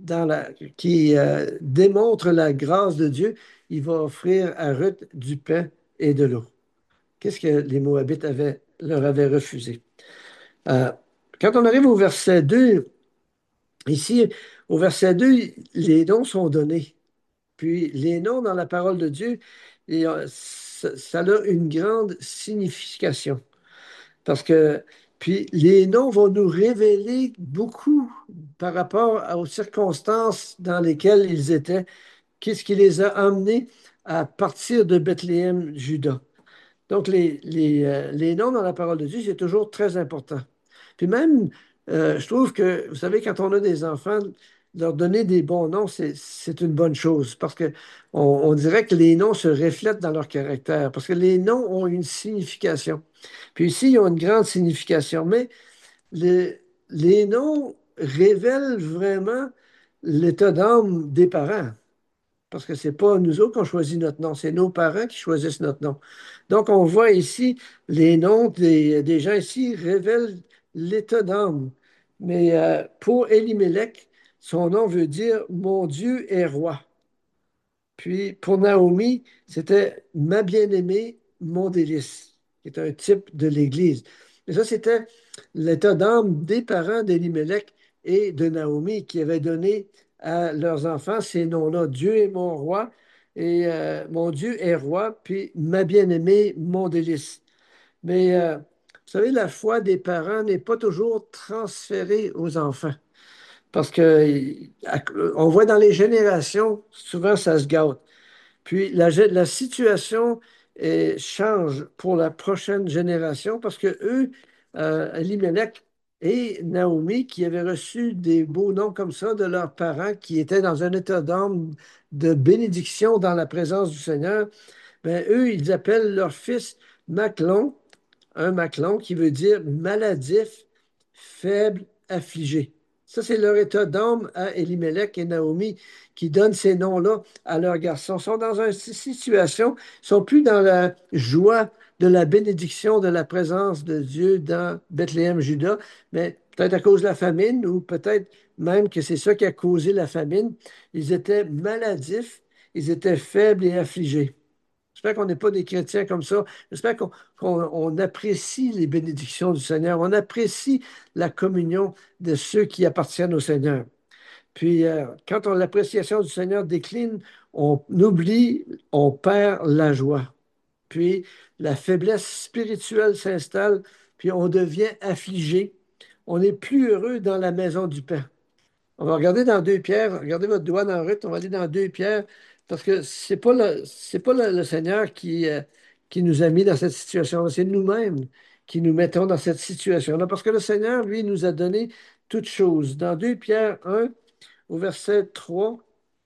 qui démontre la grâce de Dieu, il va offrir à Ruth du pain et de l'eau. Qu'est-ce que les Moabites leur avaient refusé? Euh, Quand on arrive au verset 2, ici, au verset 2, les dons sont donnés. Puis les noms dans la parole de Dieu, ça a une grande signification. Parce que, puis les noms vont nous révéler beaucoup par rapport aux circonstances dans lesquelles ils étaient. Qu'est-ce qui les a amenés à partir de Bethléem, Juda. Donc, les noms dans la parole de Dieu, c'est toujours très important. Puis même, je trouve que, vous savez, quand on a des enfants, leur donner des bons noms, c'est une bonne chose parce que on dirait que les noms se reflètent dans leur caractère, parce que les noms ont une signification. Puis ici, ils ont une grande signification, mais les noms révèlent vraiment l'état d'âme des parents. Parce que c'est pas nous autres qui ont choisi notre nom, c'est nos parents qui choisissent notre nom. Donc, on voit ici, les noms des gens ici révèlent l'état d'âme. Mais pour Élimélec, son nom veut dire Mon Dieu est roi. Puis pour Naomi, c'était Ma bien-aimée, mon délice, qui est un type de l'Église. Et ça, c'était l'état d'âme des parents d'Élimélec et de Naomi qui avaient donné à leurs enfants ces noms-là. Dieu est mon roi et mon Dieu est roi, puis ma bien-aimée, mon délice. Mais vous savez, la foi des parents n'est pas toujours transférée aux enfants. Parce que on voit dans les générations, souvent ça se gâte. Puis la situation change pour la prochaine génération parce que eux, Elimelech et Naomi, qui avaient reçu des beaux noms comme ça de leurs parents, qui étaient dans un état d'âme de bénédiction dans la présence du Seigneur, ben, eux, ils appellent leur fils Maclon, un Maclon qui veut dire maladif, faible, affligé. Ça, c'est leur état d'âme à Élimélec et Naomi qui donnent ces noms-là à leurs garçons. Ils sont dans une situation, ils ne sont plus dans la joie de la bénédiction de la présence de Dieu dans Bethléem, Juda, mais peut-être à cause de la famine ou peut-être même que c'est ça qui a causé la famine. Ils étaient maladifs, ils étaient faibles et affligés. J'espère qu'on n'est pas des chrétiens comme ça. J'espère qu'on apprécie les bénédictions du Seigneur. On apprécie la communion de ceux qui appartiennent au Seigneur. Puis, quand l'appréciation du Seigneur décline, on oublie, on perd la joie. Puis, la faiblesse spirituelle s'installe, puis on devient affligé. On n'est plus heureux dans la maison du Père. On va regarder dans 2 Pierre. Regardez votre doigt dans Ruth. On va aller dans 2 Pierre parce que c'est pas le Seigneur qui nous a mis dans cette situation-là. C'est nous-mêmes qui nous mettons dans cette situation-là parce que le Seigneur, lui, nous a donné toutes choses. Dans 2 Pierre 1, au verset 3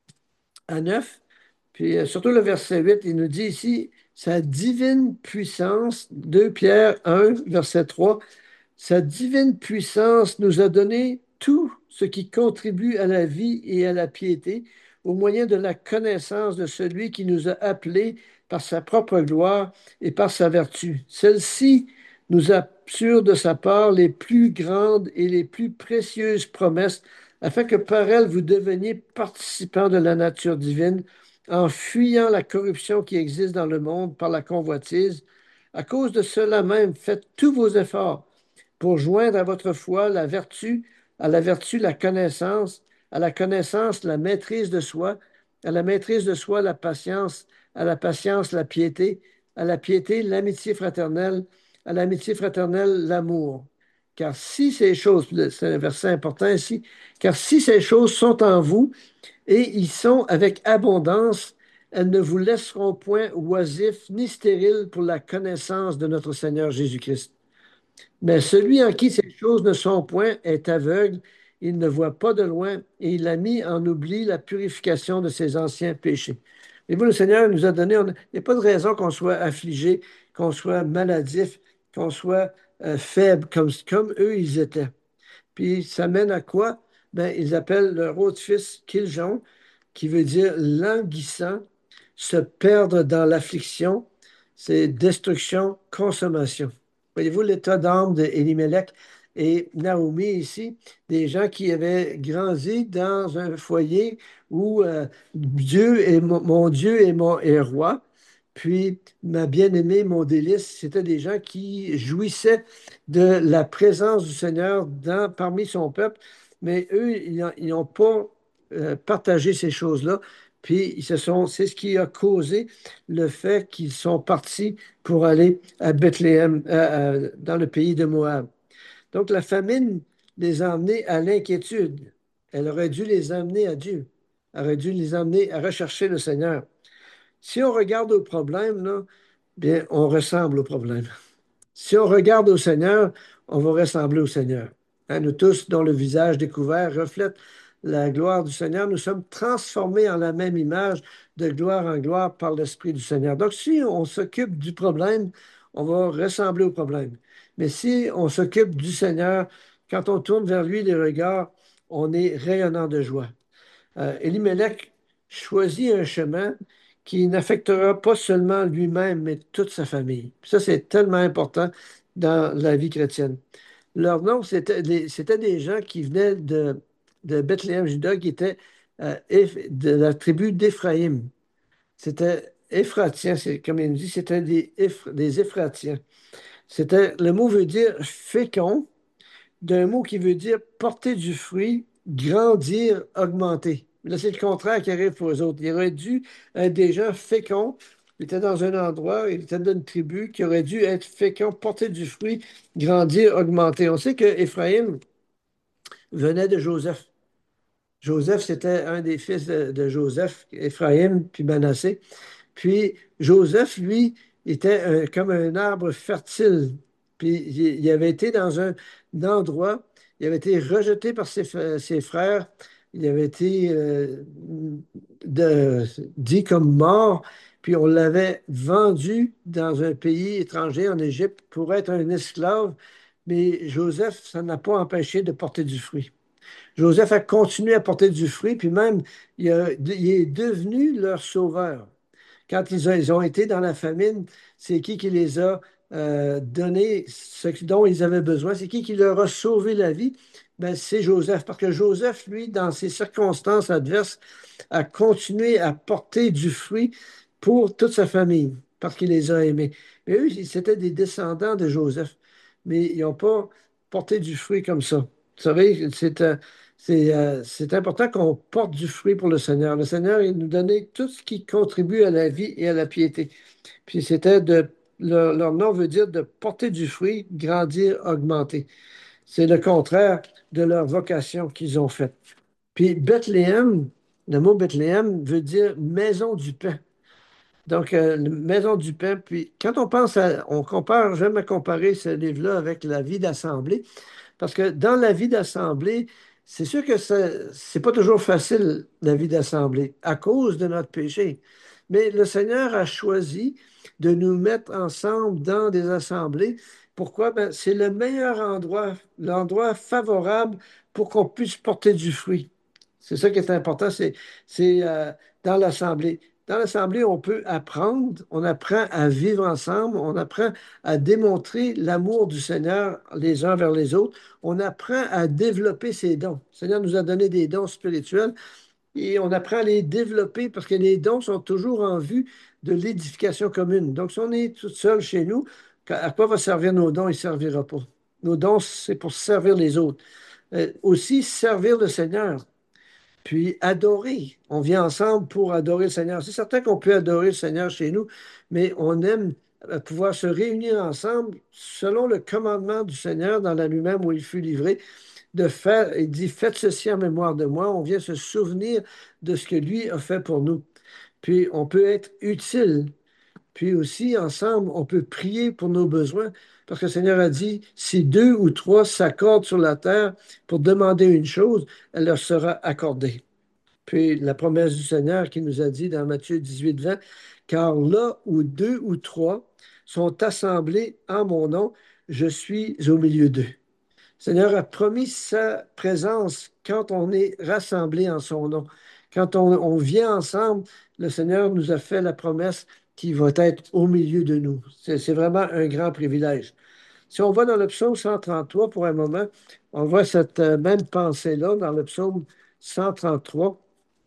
à 9, puis surtout le verset 8, il nous dit ici, sa divine puissance, 2 Pierre 1, verset 3. Sa divine puissance nous a donné tout ce qui contribue à la vie et à la piété au moyen de la connaissance de celui qui nous a appelés par sa propre gloire et par sa vertu. Celle-ci nous assure de sa part les plus grandes et les plus précieuses promesses, afin que par elles vous deveniez participants de la nature divine, en fuyant la corruption qui existe dans le monde par la convoitise. À cause de cela même, faites tous vos efforts pour joindre à votre foi la vertu, à la vertu la connaissance, à la connaissance la maîtrise de soi, à la maîtrise de soi la patience, à la patience la piété, à la piété l'amitié fraternelle, à l'amitié fraternelle l'amour. Car si ces choses, c'est un verset important ici, car si ces choses sont en vous et y sont avec abondance, elles ne vous laisseront point oisifs ni stériles pour la connaissance de notre Seigneur Jésus-Christ. Mais celui en qui ces choses ne sont point est aveugle, il ne voit pas de loin, et il a mis en oubli la purification de ses anciens péchés. Et vous, le Seigneur nous a donné, il n'y a pas de raison qu'on soit affligé, qu'on soit maladif, qu'on soit faible, comme eux, ils étaient. Puis ça mène à quoi? Ben, ils appellent leur autre fils Kiljon, qui veut dire languissant, se perdre dans l'affliction, c'est destruction, consommation. Voyez-vous l'état d'âme d'Élimélec et Naomi ici, des gens qui avaient grandi dans un foyer où Dieu est mon Dieu est roi, puis ma bien-aimée, mon délice, c'était des gens qui jouissaient de la présence du Seigneur parmi son peuple, mais eux, ils n'ont pas partagé ces choses-là. Puis c'est ce qui a causé le fait qu'ils sont partis pour aller à Bethléem, dans le pays de Moab. Donc la famine les a emmenés à l'inquiétude. Elle aurait dû les amener à Dieu. Elle aurait dû les amener à rechercher le Seigneur. Si on regarde au problème, là, bien, on ressemble au problème. Si on regarde au Seigneur, on va ressembler au Seigneur. Hein, nous tous, dont le visage découvert reflète la gloire du Seigneur, nous sommes transformés en la même image de gloire en gloire par l'Esprit du Seigneur. Donc, si on s'occupe du problème, on va ressembler au problème. Mais si on s'occupe du Seigneur, quand on tourne vers lui les regards, on est rayonnant de joie. Elimelech choisit un chemin qui n'affectera pas seulement lui-même, mais toute sa famille. Ça, c'est tellement important dans la vie chrétienne. Leur nom, c'était des gens qui venaient de Bethléem, Juda, qui étaient de la tribu d'Éphraïm. C'était Éphratiens, comme il nous dit, c'était des Éphratiens. Le mot veut dire fécond, d'un mot qui veut dire porter du fruit, grandir, augmenter. Là, c'est le contraire qui arrive pour eux autres. Ils auraient dû être des gens féconds. Ils étaient dans un endroit, ils étaient dans une tribu qui aurait dû être fécond, porter du fruit, grandir, augmenter. On sait que Éphraïm venait de Joseph. Joseph, c'était un des fils de Joseph, Éphraïm, puis Manassé. Puis Joseph, lui, était comme un arbre fertile. Puis il avait été dans un endroit, il avait été rejeté par ses frères, il avait été dit comme mort, puis on l'avait vendu dans un pays étranger, en Égypte, pour être un esclave. Mais Joseph, ça n'a pas empêché de porter du fruit. Joseph a continué à porter du fruit, puis même, il est devenu leur sauveur. Quand ils ont été dans la famine, c'est qui les a donné ce dont ils avaient besoin? C'est qui leur a sauvé la vie? Ben, c'est Joseph. Parce que Joseph, lui, dans ces circonstances adverses, a continué à porter du fruit pour toute sa famille, parce qu'il les a aimés. Mais eux, c'était des descendants de Joseph. Mais ils n'ont pas porté du fruit comme ça. Vous savez, c'est important qu'on porte du fruit pour le Seigneur. Le Seigneur, il nous donnait tout ce qui contribue à la vie et à la piété. Puis leur nom veut dire de porter du fruit, grandir, augmenter. C'est le contraire de leur vocation qu'ils ont faite. Puis Bethléem, le mot Bethléem veut dire maison du pain. Donc, maison du pain. Puis quand on compare, j'aime à comparer ce livre-là avec la vie d'assemblée. Parce que dans la vie d'assemblée, c'est sûr que c'est pas toujours facile, la vie d'assemblée, à cause de notre péché. Mais le Seigneur a choisi de nous mettre ensemble dans des assemblées. Pourquoi? Ben, c'est le meilleur endroit, l'endroit favorable pour qu'on puisse porter du fruit. C'est ça qui est important, c'est dans l'assemblée. Dans l'assemblée, on peut apprendre, on apprend à vivre ensemble, on apprend à démontrer l'amour du Seigneur les uns vers les autres, on apprend à développer ses dons. Le Seigneur nous a donné des dons spirituels et on apprend à les développer parce que les dons sont toujours en vue de l'édification commune. Donc, si on est tout seul chez nous, à quoi va servir nos dons? Il ne servira pas. Nos dons, c'est pour servir les autres. Aussi, servir le Seigneur. Puis adorer. On vient ensemble pour adorer le Seigneur. C'est certain qu'on peut adorer le Seigneur chez nous, mais on aime pouvoir se réunir ensemble selon le commandement du Seigneur dans la nuit même où il fut livré, de faire, il dit, faites ceci en mémoire de moi. On vient se souvenir de ce que lui a fait pour nous. Puis on peut être utile. Puis aussi, ensemble, on peut prier pour nos besoins. Parce que le Seigneur a dit, si deux ou trois s'accordent sur la terre pour demander une chose, elle leur sera accordée. Puis la promesse du Seigneur qui nous a dit dans Matthieu 18, 20, car là où deux ou trois sont assemblés en mon nom, je suis au milieu d'eux. Le Seigneur a promis sa présence quand on est rassemblés en son nom. Quand on vient ensemble, le Seigneur nous a fait la promesse qu'il va être au milieu de nous. C'est vraiment un grand privilège. Si on va dans le psaume 133 pour un moment, on voit cette même pensée-là dans le psaume 133.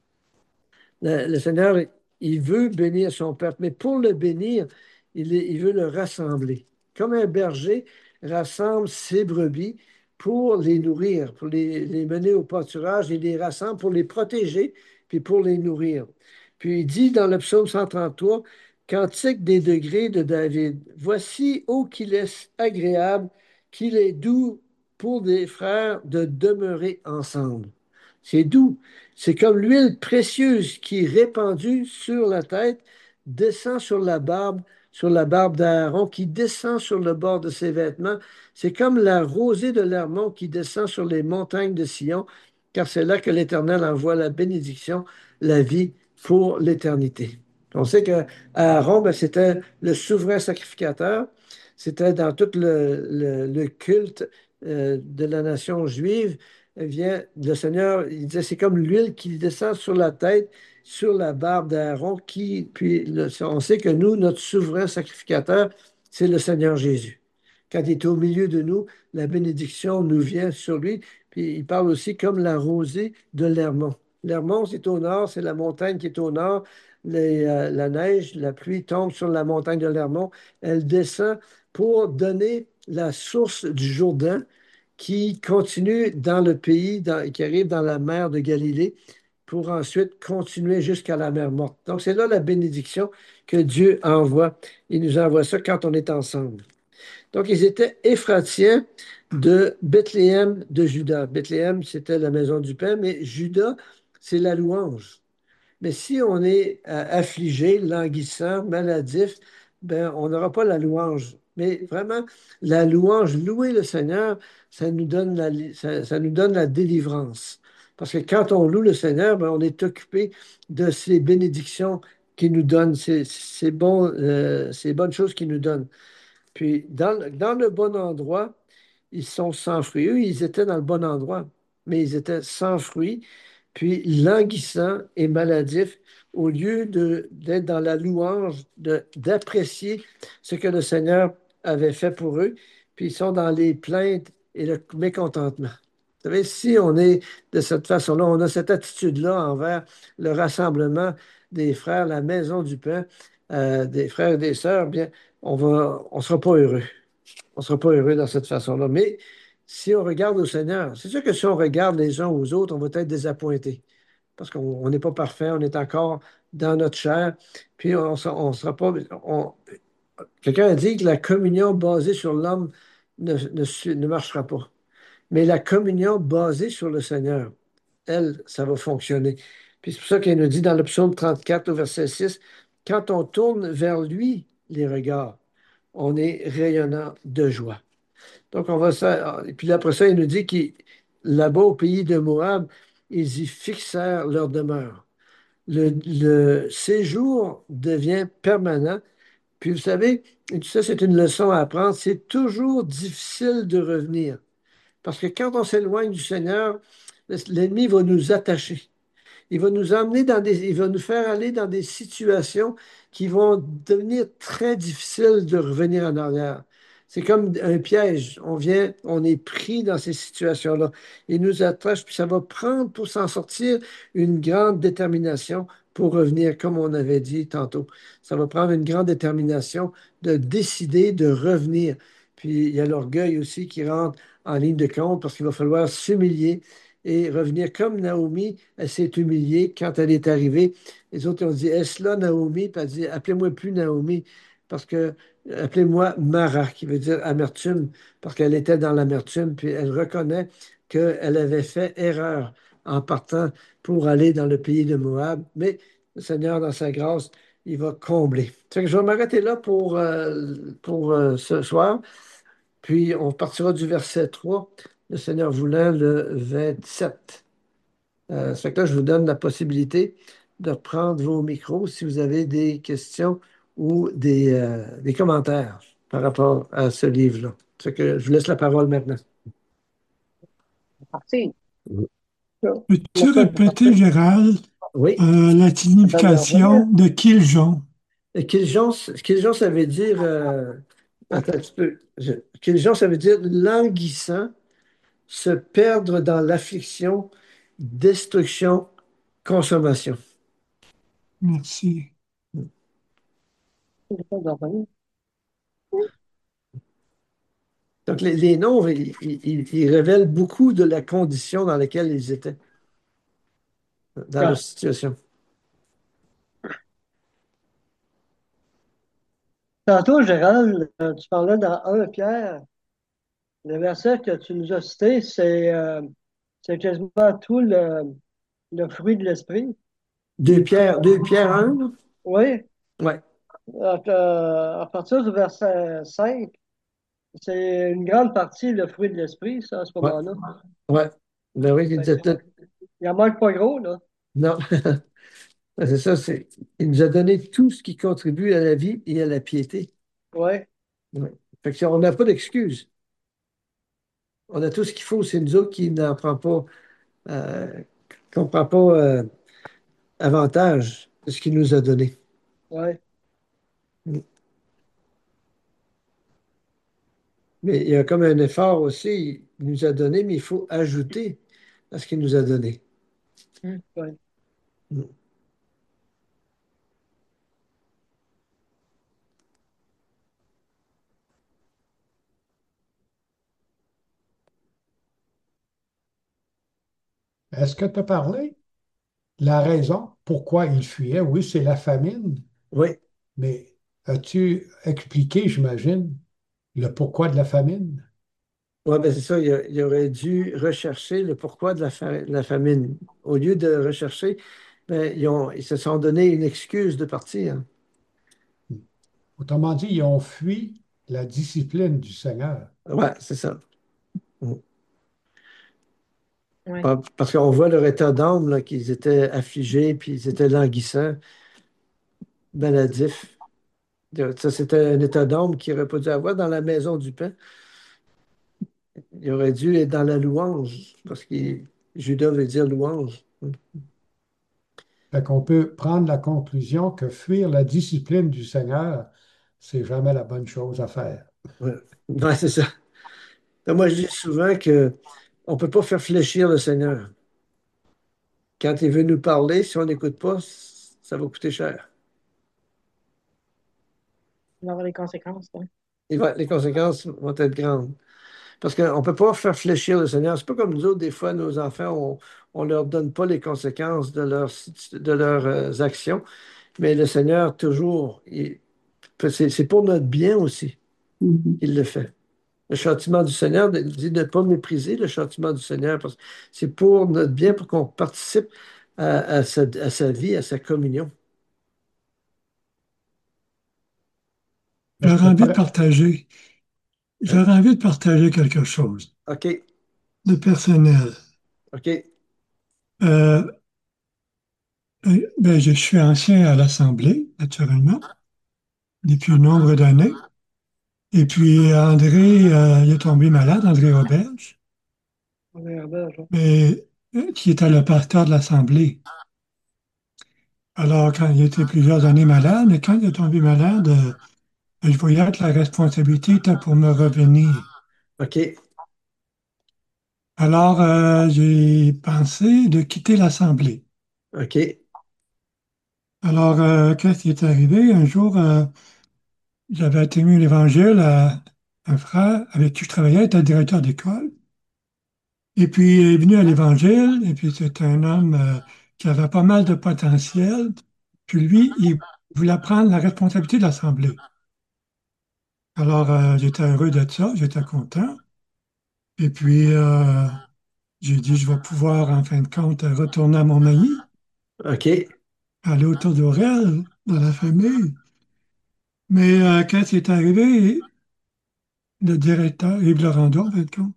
Le Seigneur, il veut bénir son peuple, mais pour le bénir, il veut le rassembler. Comme un berger rassemble ses brebis pour les nourrir, pour les mener au pâturage, il les rassemble pour les protéger, puis pour les nourrir. Puis il dit dans le psaume 133, Cantique des degrés de David, voici, ô qu'il est agréable, qu'il est doux pour des frères de demeurer ensemble. C'est doux. C'est comme l'huile précieuse qui est répandue sur la tête, descend sur la barbe d'Aaron, qui descend sur le bord de ses vêtements. C'est comme la rosée de l'Hermon qui descend sur les montagnes de Sion, car c'est là que l'Éternel envoie la bénédiction, la vie pour l'éternité. On sait que Aaron, ben, c'était le souverain sacrificateur. C'était dans tout le culte de la nation juive eh bien, le Seigneur, il disait, c'est comme l'huile qui descend sur la tête, sur la barbe d'Aaron, on sait que nous, notre souverain sacrificateur, c'est le Seigneur Jésus. Quand il est au milieu de nous, la bénédiction nous vient sur lui. Puis il parle aussi comme la rosée de l'Hermon. L'Hermon, c'est au nord, c'est la montagne qui est au nord. La neige, la pluie tombe sur la montagne de l'Hermon. Elle descend pour donner la source du Jourdain qui continue dans le pays, qui arrive dans la mer de Galilée, pour ensuite continuer jusqu'à la mer morte. Donc, c'est là la bénédiction que Dieu envoie. Il nous envoie ça quand on est ensemble. Donc, ils étaient Éphratiens de Bethléem de Juda. Bethléem, c'était la maison du pain, mais Juda, c'est la louange. Mais si on est affligé, languissant, maladif, ben, on n'aura pas la louange. Mais vraiment, la louange, louer le Seigneur, ça nous donne la délivrance. Parce que quand on loue le Seigneur, ben, on est occupé de ses bénédictions qui nous donne, c'est bon, ces bonnes choses qu'il nous donne. Puis dans le bon endroit, ils sont sans fruits. Eux, ils étaient dans le bon endroit, mais ils étaient sans fruits, puis languissants et maladifs, au lieu d'être dans la louange, d'apprécier ce que le Seigneur avait fait pour eux, puis ils sont dans les plaintes et le mécontentement. Vous savez, si on est de cette façon-là, on a cette attitude-là envers le rassemblement des frères, la maison du pain, des frères et des sœurs, bien, on sera pas heureux. On ne sera pas heureux dans cette façon-là. Mais si on regarde au Seigneur, c'est sûr que si on regarde les uns aux autres, on va être désappointé. Parce qu'on n'est pas parfait, on est encore dans notre chair. Puis on sera pas. Quelqu'un a dit que la communion basée sur l'homme ne marchera pas. Mais la communion basée sur le Seigneur, elle, ça va fonctionner. Puis c'est pour ça qu'il nous dit dans le psaume 34, au verset 6, quand on tourne vers lui les regards, on est rayonnant de joie. Donc, on va ça. Et puis après ça, il nous dit que là-bas, au pays de Moab, ils y fixèrent leur demeure. Le séjour devient permanent. Puis vous savez, et tout ça, c'est une leçon à apprendre. C'est toujours difficile de revenir. Parce que quand on s'éloigne du Seigneur, l'ennemi va nous attacher. Il va nous emmener il va nous faire aller dans des situations qui vont devenir très difficiles de revenir en arrière. C'est comme un piège. On est pris dans ces situations-là. Il nous attache, puis ça va prendre pour s'en sortir une grande détermination pour revenir, comme on avait dit tantôt. Ça va prendre une grande détermination de décider de revenir. Puis il y a l'orgueil aussi qui rentre en ligne de compte parce qu'il va falloir s'humilier et revenir comme Naomi, elle s'est humiliée quand elle est arrivée. Les autres ont dit, est-ce là Naomi? Puis elle dit, appelez-moi plus Naomi, parce que appelez-moi Mara, qui veut dire amertume, parce qu'elle était dans l'amertume, puis elle reconnaît qu'elle avait fait erreur en partant pour aller dans le pays de Moab, mais le Seigneur, dans sa grâce, il va combler. Fait que je vais m'arrêter là pour ce soir. Puis on partira du verset 3, le Seigneur voulant, le 27. Ça fait que là, je vous donne la possibilité de reprendre vos micros si vous avez des questions ou des commentaires par rapport à ce livre-là. Ça fait que je vous laisse la parole maintenant. Parti. Peux-tu répéter, Gérald, Oui. la signification de Kiljon? Et Kiljon, ça veut dire. Attends un petit peu. Kiljon, ça veut dire languissant, se perdre dans l'affliction, destruction, consommation. Merci. Donc, les nombres, ils révèlent beaucoup de la condition dans laquelle ils étaient, dans leur Ah, situation. tantôt, Gérald, tu parlais dans 1 Pierre. Le verset que tu nous as cité, c'est quasiment tout le fruit de l'esprit. Puis, 2 Pierre 1, là? oui, Ouais, à partir du verset 5, c'est une grande partie le fruit de l'esprit, ça, à ce ouais, moment-là. ouais. Ben oui, Fait que, il en manque pas gros, là. non, ben, c'est ça, il nous a donné tout ce qui contribue à la vie et à la piété. Oui, Ouais. Fait que on n'a pas d'excuses. On a tout ce qu'il faut. C'est nous autres qui n'en prend pas, qu'on prend pas avantage de ce qu'il nous a donné. oui. Mais il y a comme un effort aussi, il nous a donné, mais il faut ajouter à ce qu'il nous a donné. Oui. Est-ce que tu as parlé? La raison pourquoi il fuyait, oui, c'est la famine, Oui, mais as-tu expliqué, j'imagine, le pourquoi de la famine? ouais, ben c'est ça, il aurait dû rechercher le pourquoi de la famine. Au lieu de rechercher, ben, ils se sont donné une excuse de partir. Autrement dit, ils ont fui la discipline du Seigneur. Ouais, c'est ça. Oui. Ah, parce qu'on voit leur état d'âme, là, qu'ils étaient affligés, puis ils étaient languissants. maladif. Ça, c'était un état d'âme qu'il n'aurait pas dû avoir dans la maison du pain. Il aurait dû être dans la louange, parce que Judas veut dire louange. Fait qu'on peut prendre la conclusion que fuir la discipline du Seigneur, c'est jamais la bonne chose à faire. Ouais, ouais, c'est ça. Donc, moi, je dis souvent que on ne peut pas faire fléchir le Seigneur. Quand il veut nous parler, si on n'écoute pas, ça va coûter cher. Il va y avoir des conséquences, hein. Les conséquences vont être grandes. Parce qu'on ne peut pas faire fléchir le Seigneur. C'est pas comme nous autres, des fois, nos enfants, on ne leur donne pas les conséquences de leurs actions, mais le Seigneur, toujours, c'est pour notre bien aussi Mhm. qu'il le fait. Le châtiment du Seigneur dit de ne pas mépriser le châtiment du Seigneur, parce que c'est pour notre bien, pour qu'on participe à sa vie, à sa communion. Est-ce J'aurais que envie de par- partager, Hein? j'aurais envie de partager quelque chose OK, de personnel. OK, Euh, ben, je suis ancien à l'Assemblée, naturellement, depuis nombre d'années. Et puis André, il est tombé malade, André Roberge, On est là, là. mais qui était le pasteur de l'Assemblée. Alors, quand il était plusieurs années malade, mais quand il est tombé malade, je voyais que la responsabilité était pour me revenir. OK, Alors, j'ai pensé de quitter l'Assemblée. OK, Alors, qu'est-ce qui est arrivé? Un jour, j'avais atténué l'Évangile à un frère avec qui je travaillais, était directeur d'école. Et puis, il est venu à l'Évangile, et puis c'est un homme qui avait pas mal de potentiel. Puis lui, il voulait prendre la responsabilité de l'Assemblée. Alors, j'étais heureux de ça, j'étais content. Et puis, j'ai dit, je vais pouvoir, en fin de compte, retourner à Montmagny, OK, aller autour d'Aurel, dans la famille. Mais quand il est arrivé, le directeur, Yves Laurando, en fin de compte,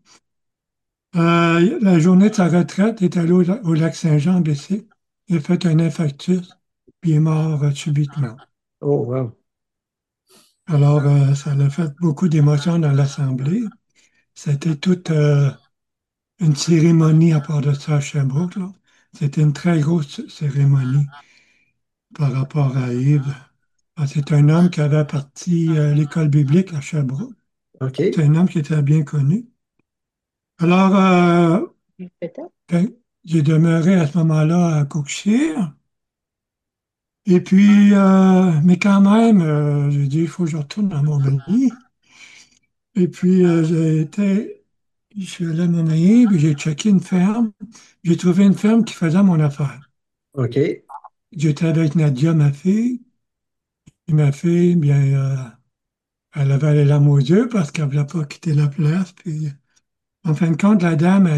la journée de sa retraite, il est allé au lac Saint-Jean en bicycle. Il a fait un infarctus, puis il est mort subitement. oh, wow, Alors, ça a fait beaucoup d'émotions dans l'Assemblée. C'était toute une cérémonie à part de ça à Sherbrooke, là. C'était une très grosse cérémonie par rapport à Yves. Ah, c'est un homme qui avait parti l'école biblique à Sherbrooke. OK, C'est un homme qui était bien connu. Alors, Peut-être. ben, j'ai demeuré à ce moment-là à Cookshire. Et puis, mais quand même, j'ai dit, il faut que je retourne à Montmagny. Et puis, je suis allé à Montmagny, puis j'ai checké une ferme. J'ai trouvé une ferme qui faisait mon affaire. OK, J'étais avec Nadia, ma fille. Et ma fille, bien, elle avait les larmes aux yeux parce qu'elle ne voulait pas quitter la place. Puis, en fin de compte, la dame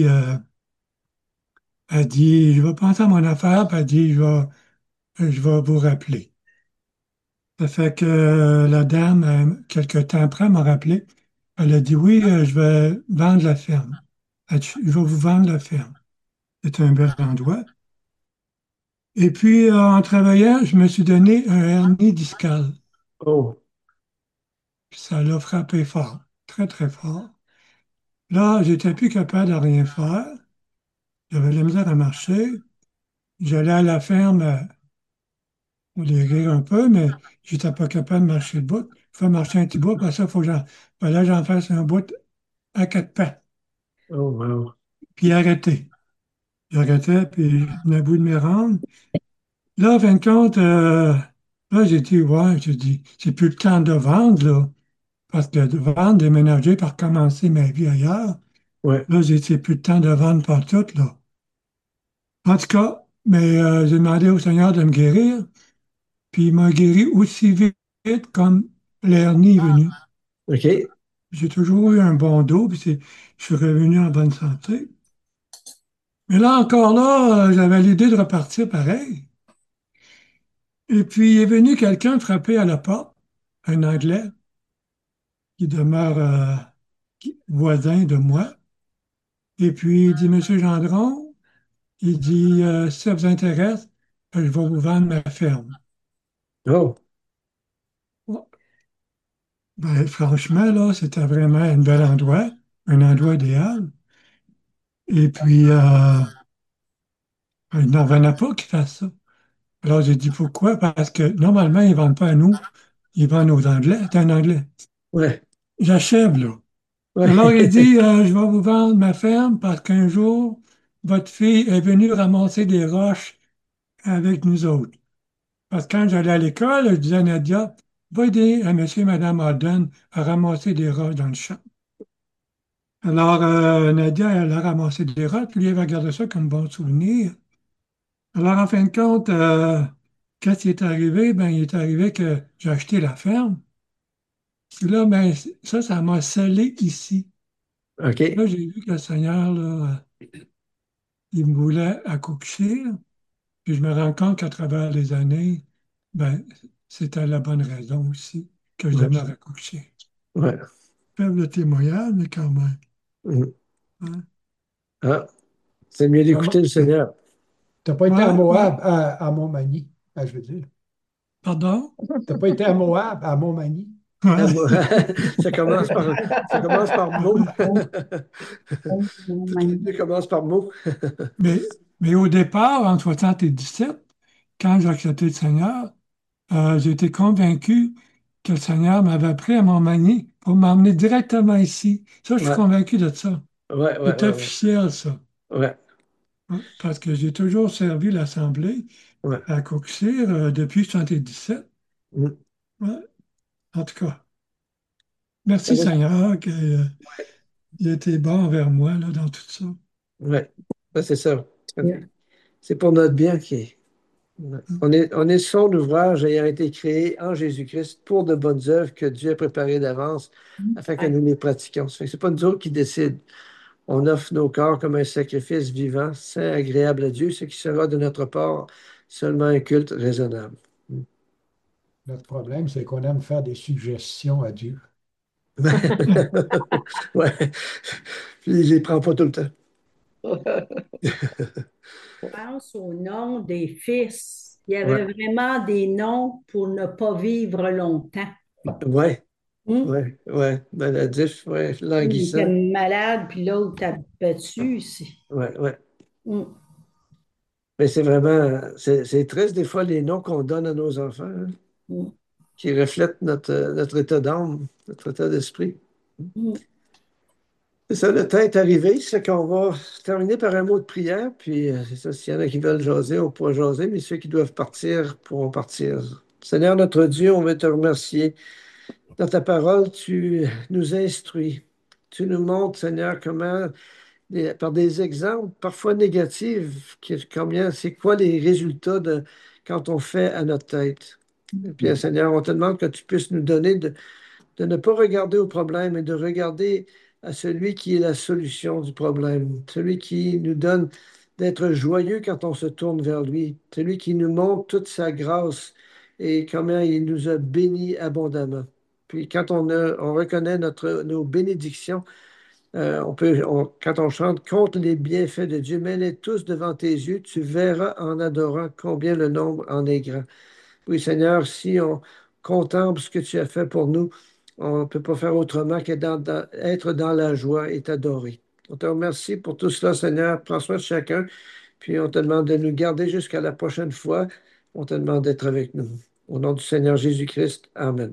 a dit, je vais penser à mon affaire, puis elle a dit, je vais vous rappeler. Ça fait que la dame, quelque temps après, m'a rappelé. Elle a dit, oui, je vais vendre la ferme. Elle dit, je vais vous vendre la ferme. C'est un bel endroit. Et puis, en travaillant, je me suis donné un hernie discale. oh, Puis ça l'a frappé fort, très, très fort. Là, j'étais plus capable de rien faire. J'avais de la misère à marcher. J'allais à la ferme pour les rire un peu, mais j'étais pas capable de marcher le bout. Il faut marcher un petit bout, après ça, il faut que fallait que j'en fasse un bout à quatre pas. oh, wow, Puis arrêter. J'arrêtais, puis je venais à bout de me rendre. Là, en fin de compte, là, j'ai dit, ouais, j'ai dit, c'est plus le temps de vendre, là. Parce que de vendre, déménager, par commencer ma vie ailleurs. ouais, Là, j'ai dit, c'est plus le temps de vendre partout, là. En tout cas, mais j'ai demandé au Seigneur de me guérir, puis il m'a guéri aussi vite comme l'hernie est venue. OK, J'ai toujours eu un bon dos, puis je suis revenu en bonne santé. Mais là, encore là, j'avais l'idée de repartir pareil. Et puis, il est venu quelqu'un frapper à la porte, un Anglais qui demeure voisin de moi. Et puis, il dit, Monsieur Gendron, il dit, si ça vous intéresse, je vais vous vendre ma ferme. Oh, Ben, franchement, là, c'était vraiment un bel endroit, un endroit idéal. Et puis, il n'en revenait pas qu'ils fassent ça. Alors, j'ai dit pourquoi? Parce que normalement, ils ne vendent pas à nous, ils vendent aux Anglais. C'est un Anglais. ouais, J'achève, là. ouais, Alors, il dit, je vais vous vendre ma ferme parce qu'un jour, votre fille est venue ramasser des roches avec nous autres. Parce que quand j'allais à l'école, je disais à Nadia, va aider à monsieur et madame Arden à ramasser des roches dans le champ. Alors, Nadia, elle a ramassé des roches, puis lui, elle va garder ça comme bon souvenir. Alors, en fin de compte, qu'est-ce qui est arrivé? Ben, il est arrivé que j'ai acheté la ferme. Puis là, ben, ça m'a scellé ici. OK. Là, j'ai vu que le Seigneur, là, il me voulait accoucher. Puis je me rends compte qu'à travers les années, ben, c'était la bonne raison aussi que je Ouais, demeure accouché. ouais. Faible témoignage, mais quand même. Mhm. Hein. Ah, c'est mieux d'écouter le Seigneur. T'as pas été à Ouais, ouais. Moab, à Montmagny, je veux dire. Pardon? T'as pas été à Moab, à Montmagny. Ah, moi, Ouais. ça commence par mot. Toutes les Magnifique. deux commencent par mot. Mais au départ, en 77, quand j'ai accepté le Seigneur, j'ai été convaincu que le Seigneur m'avait pris à Montmagny pour m'emmener directement ici. Ça, je suis Ouais, convaincu de ça. ouais, ouais, C'est ouais, ouais. officiel, ça. Ouais, Ouais, parce que j'ai toujours servi l'Assemblée ouais. à Coxire depuis 77. Mhm. Ouais, en tout cas, merci Ouais, Seigneur qu'il a été bon envers moi là, dans tout ça. ouais. Ouais, c'est ça. C'est pour notre bien qui est. On est son ouvrage ayant été créé en Jésus-Christ pour de bonnes œuvres que Dieu a préparées d'avance afin que nous les pratiquions. Ce n'est pas nous autres qui décident. On offre nos corps comme un sacrifice vivant, saint, agréable à Dieu, ce qui sera de notre part seulement un culte raisonnable. Notre problème, c'est qu'on aime faire des suggestions à Dieu. Ouais. Puis il les prend pas tout le temps. Pense au nom des fils. Il y Ouais, avait vraiment des noms pour ne pas vivre longtemps. ouais, Hum? ouais, ouais. Maladif, ouais, Il était languissant. malade, puis l'autre a battu. Ouais, ouais. Hum, Mais c'est vraiment, c'est triste des fois les noms qu'on donne à nos enfants, hein, hum, qui reflètent notre état d'âme, notre état d'esprit. hum. C'est ça, le temps est arrivé, c'est qu'on va terminer par un mot de prière, puis c'est ça, s'il y en a qui veulent jaser, on pourra jaser, mais ceux qui doivent partir pourront partir. Seigneur notre Dieu, on veut te remercier. Dans ta parole, tu nous instruis. Tu nous montres, Seigneur, comment, par des exemples parfois négatifs, combien, c'est quoi les résultats de quand on fait à notre tête. Et puis, Seigneur, on te demande que tu puisses nous donner de ne pas regarder au problème, mais de regarder à celui qui est la solution du problème, celui qui nous donne d'être joyeux quand on se tourne vers lui, celui qui nous montre toute sa grâce et comment il nous a bénis abondamment. Puis quand on reconnaît nos bénédictions, quand on chante contre les bienfaits de Dieu, mets-les tous devant tes yeux, tu verras en adorant combien le nombre en est grand. Oui, Seigneur, si on contemple ce que tu as fait pour nous, on ne peut pas faire autrement que être dans la joie et t'adorer. On te remercie pour tout cela, Seigneur. Prends soin de chacun. Puis on te demande de nous garder jusqu'à la prochaine fois. On te demande d'être avec nous. Au nom du Seigneur Jésus-Christ. Amen.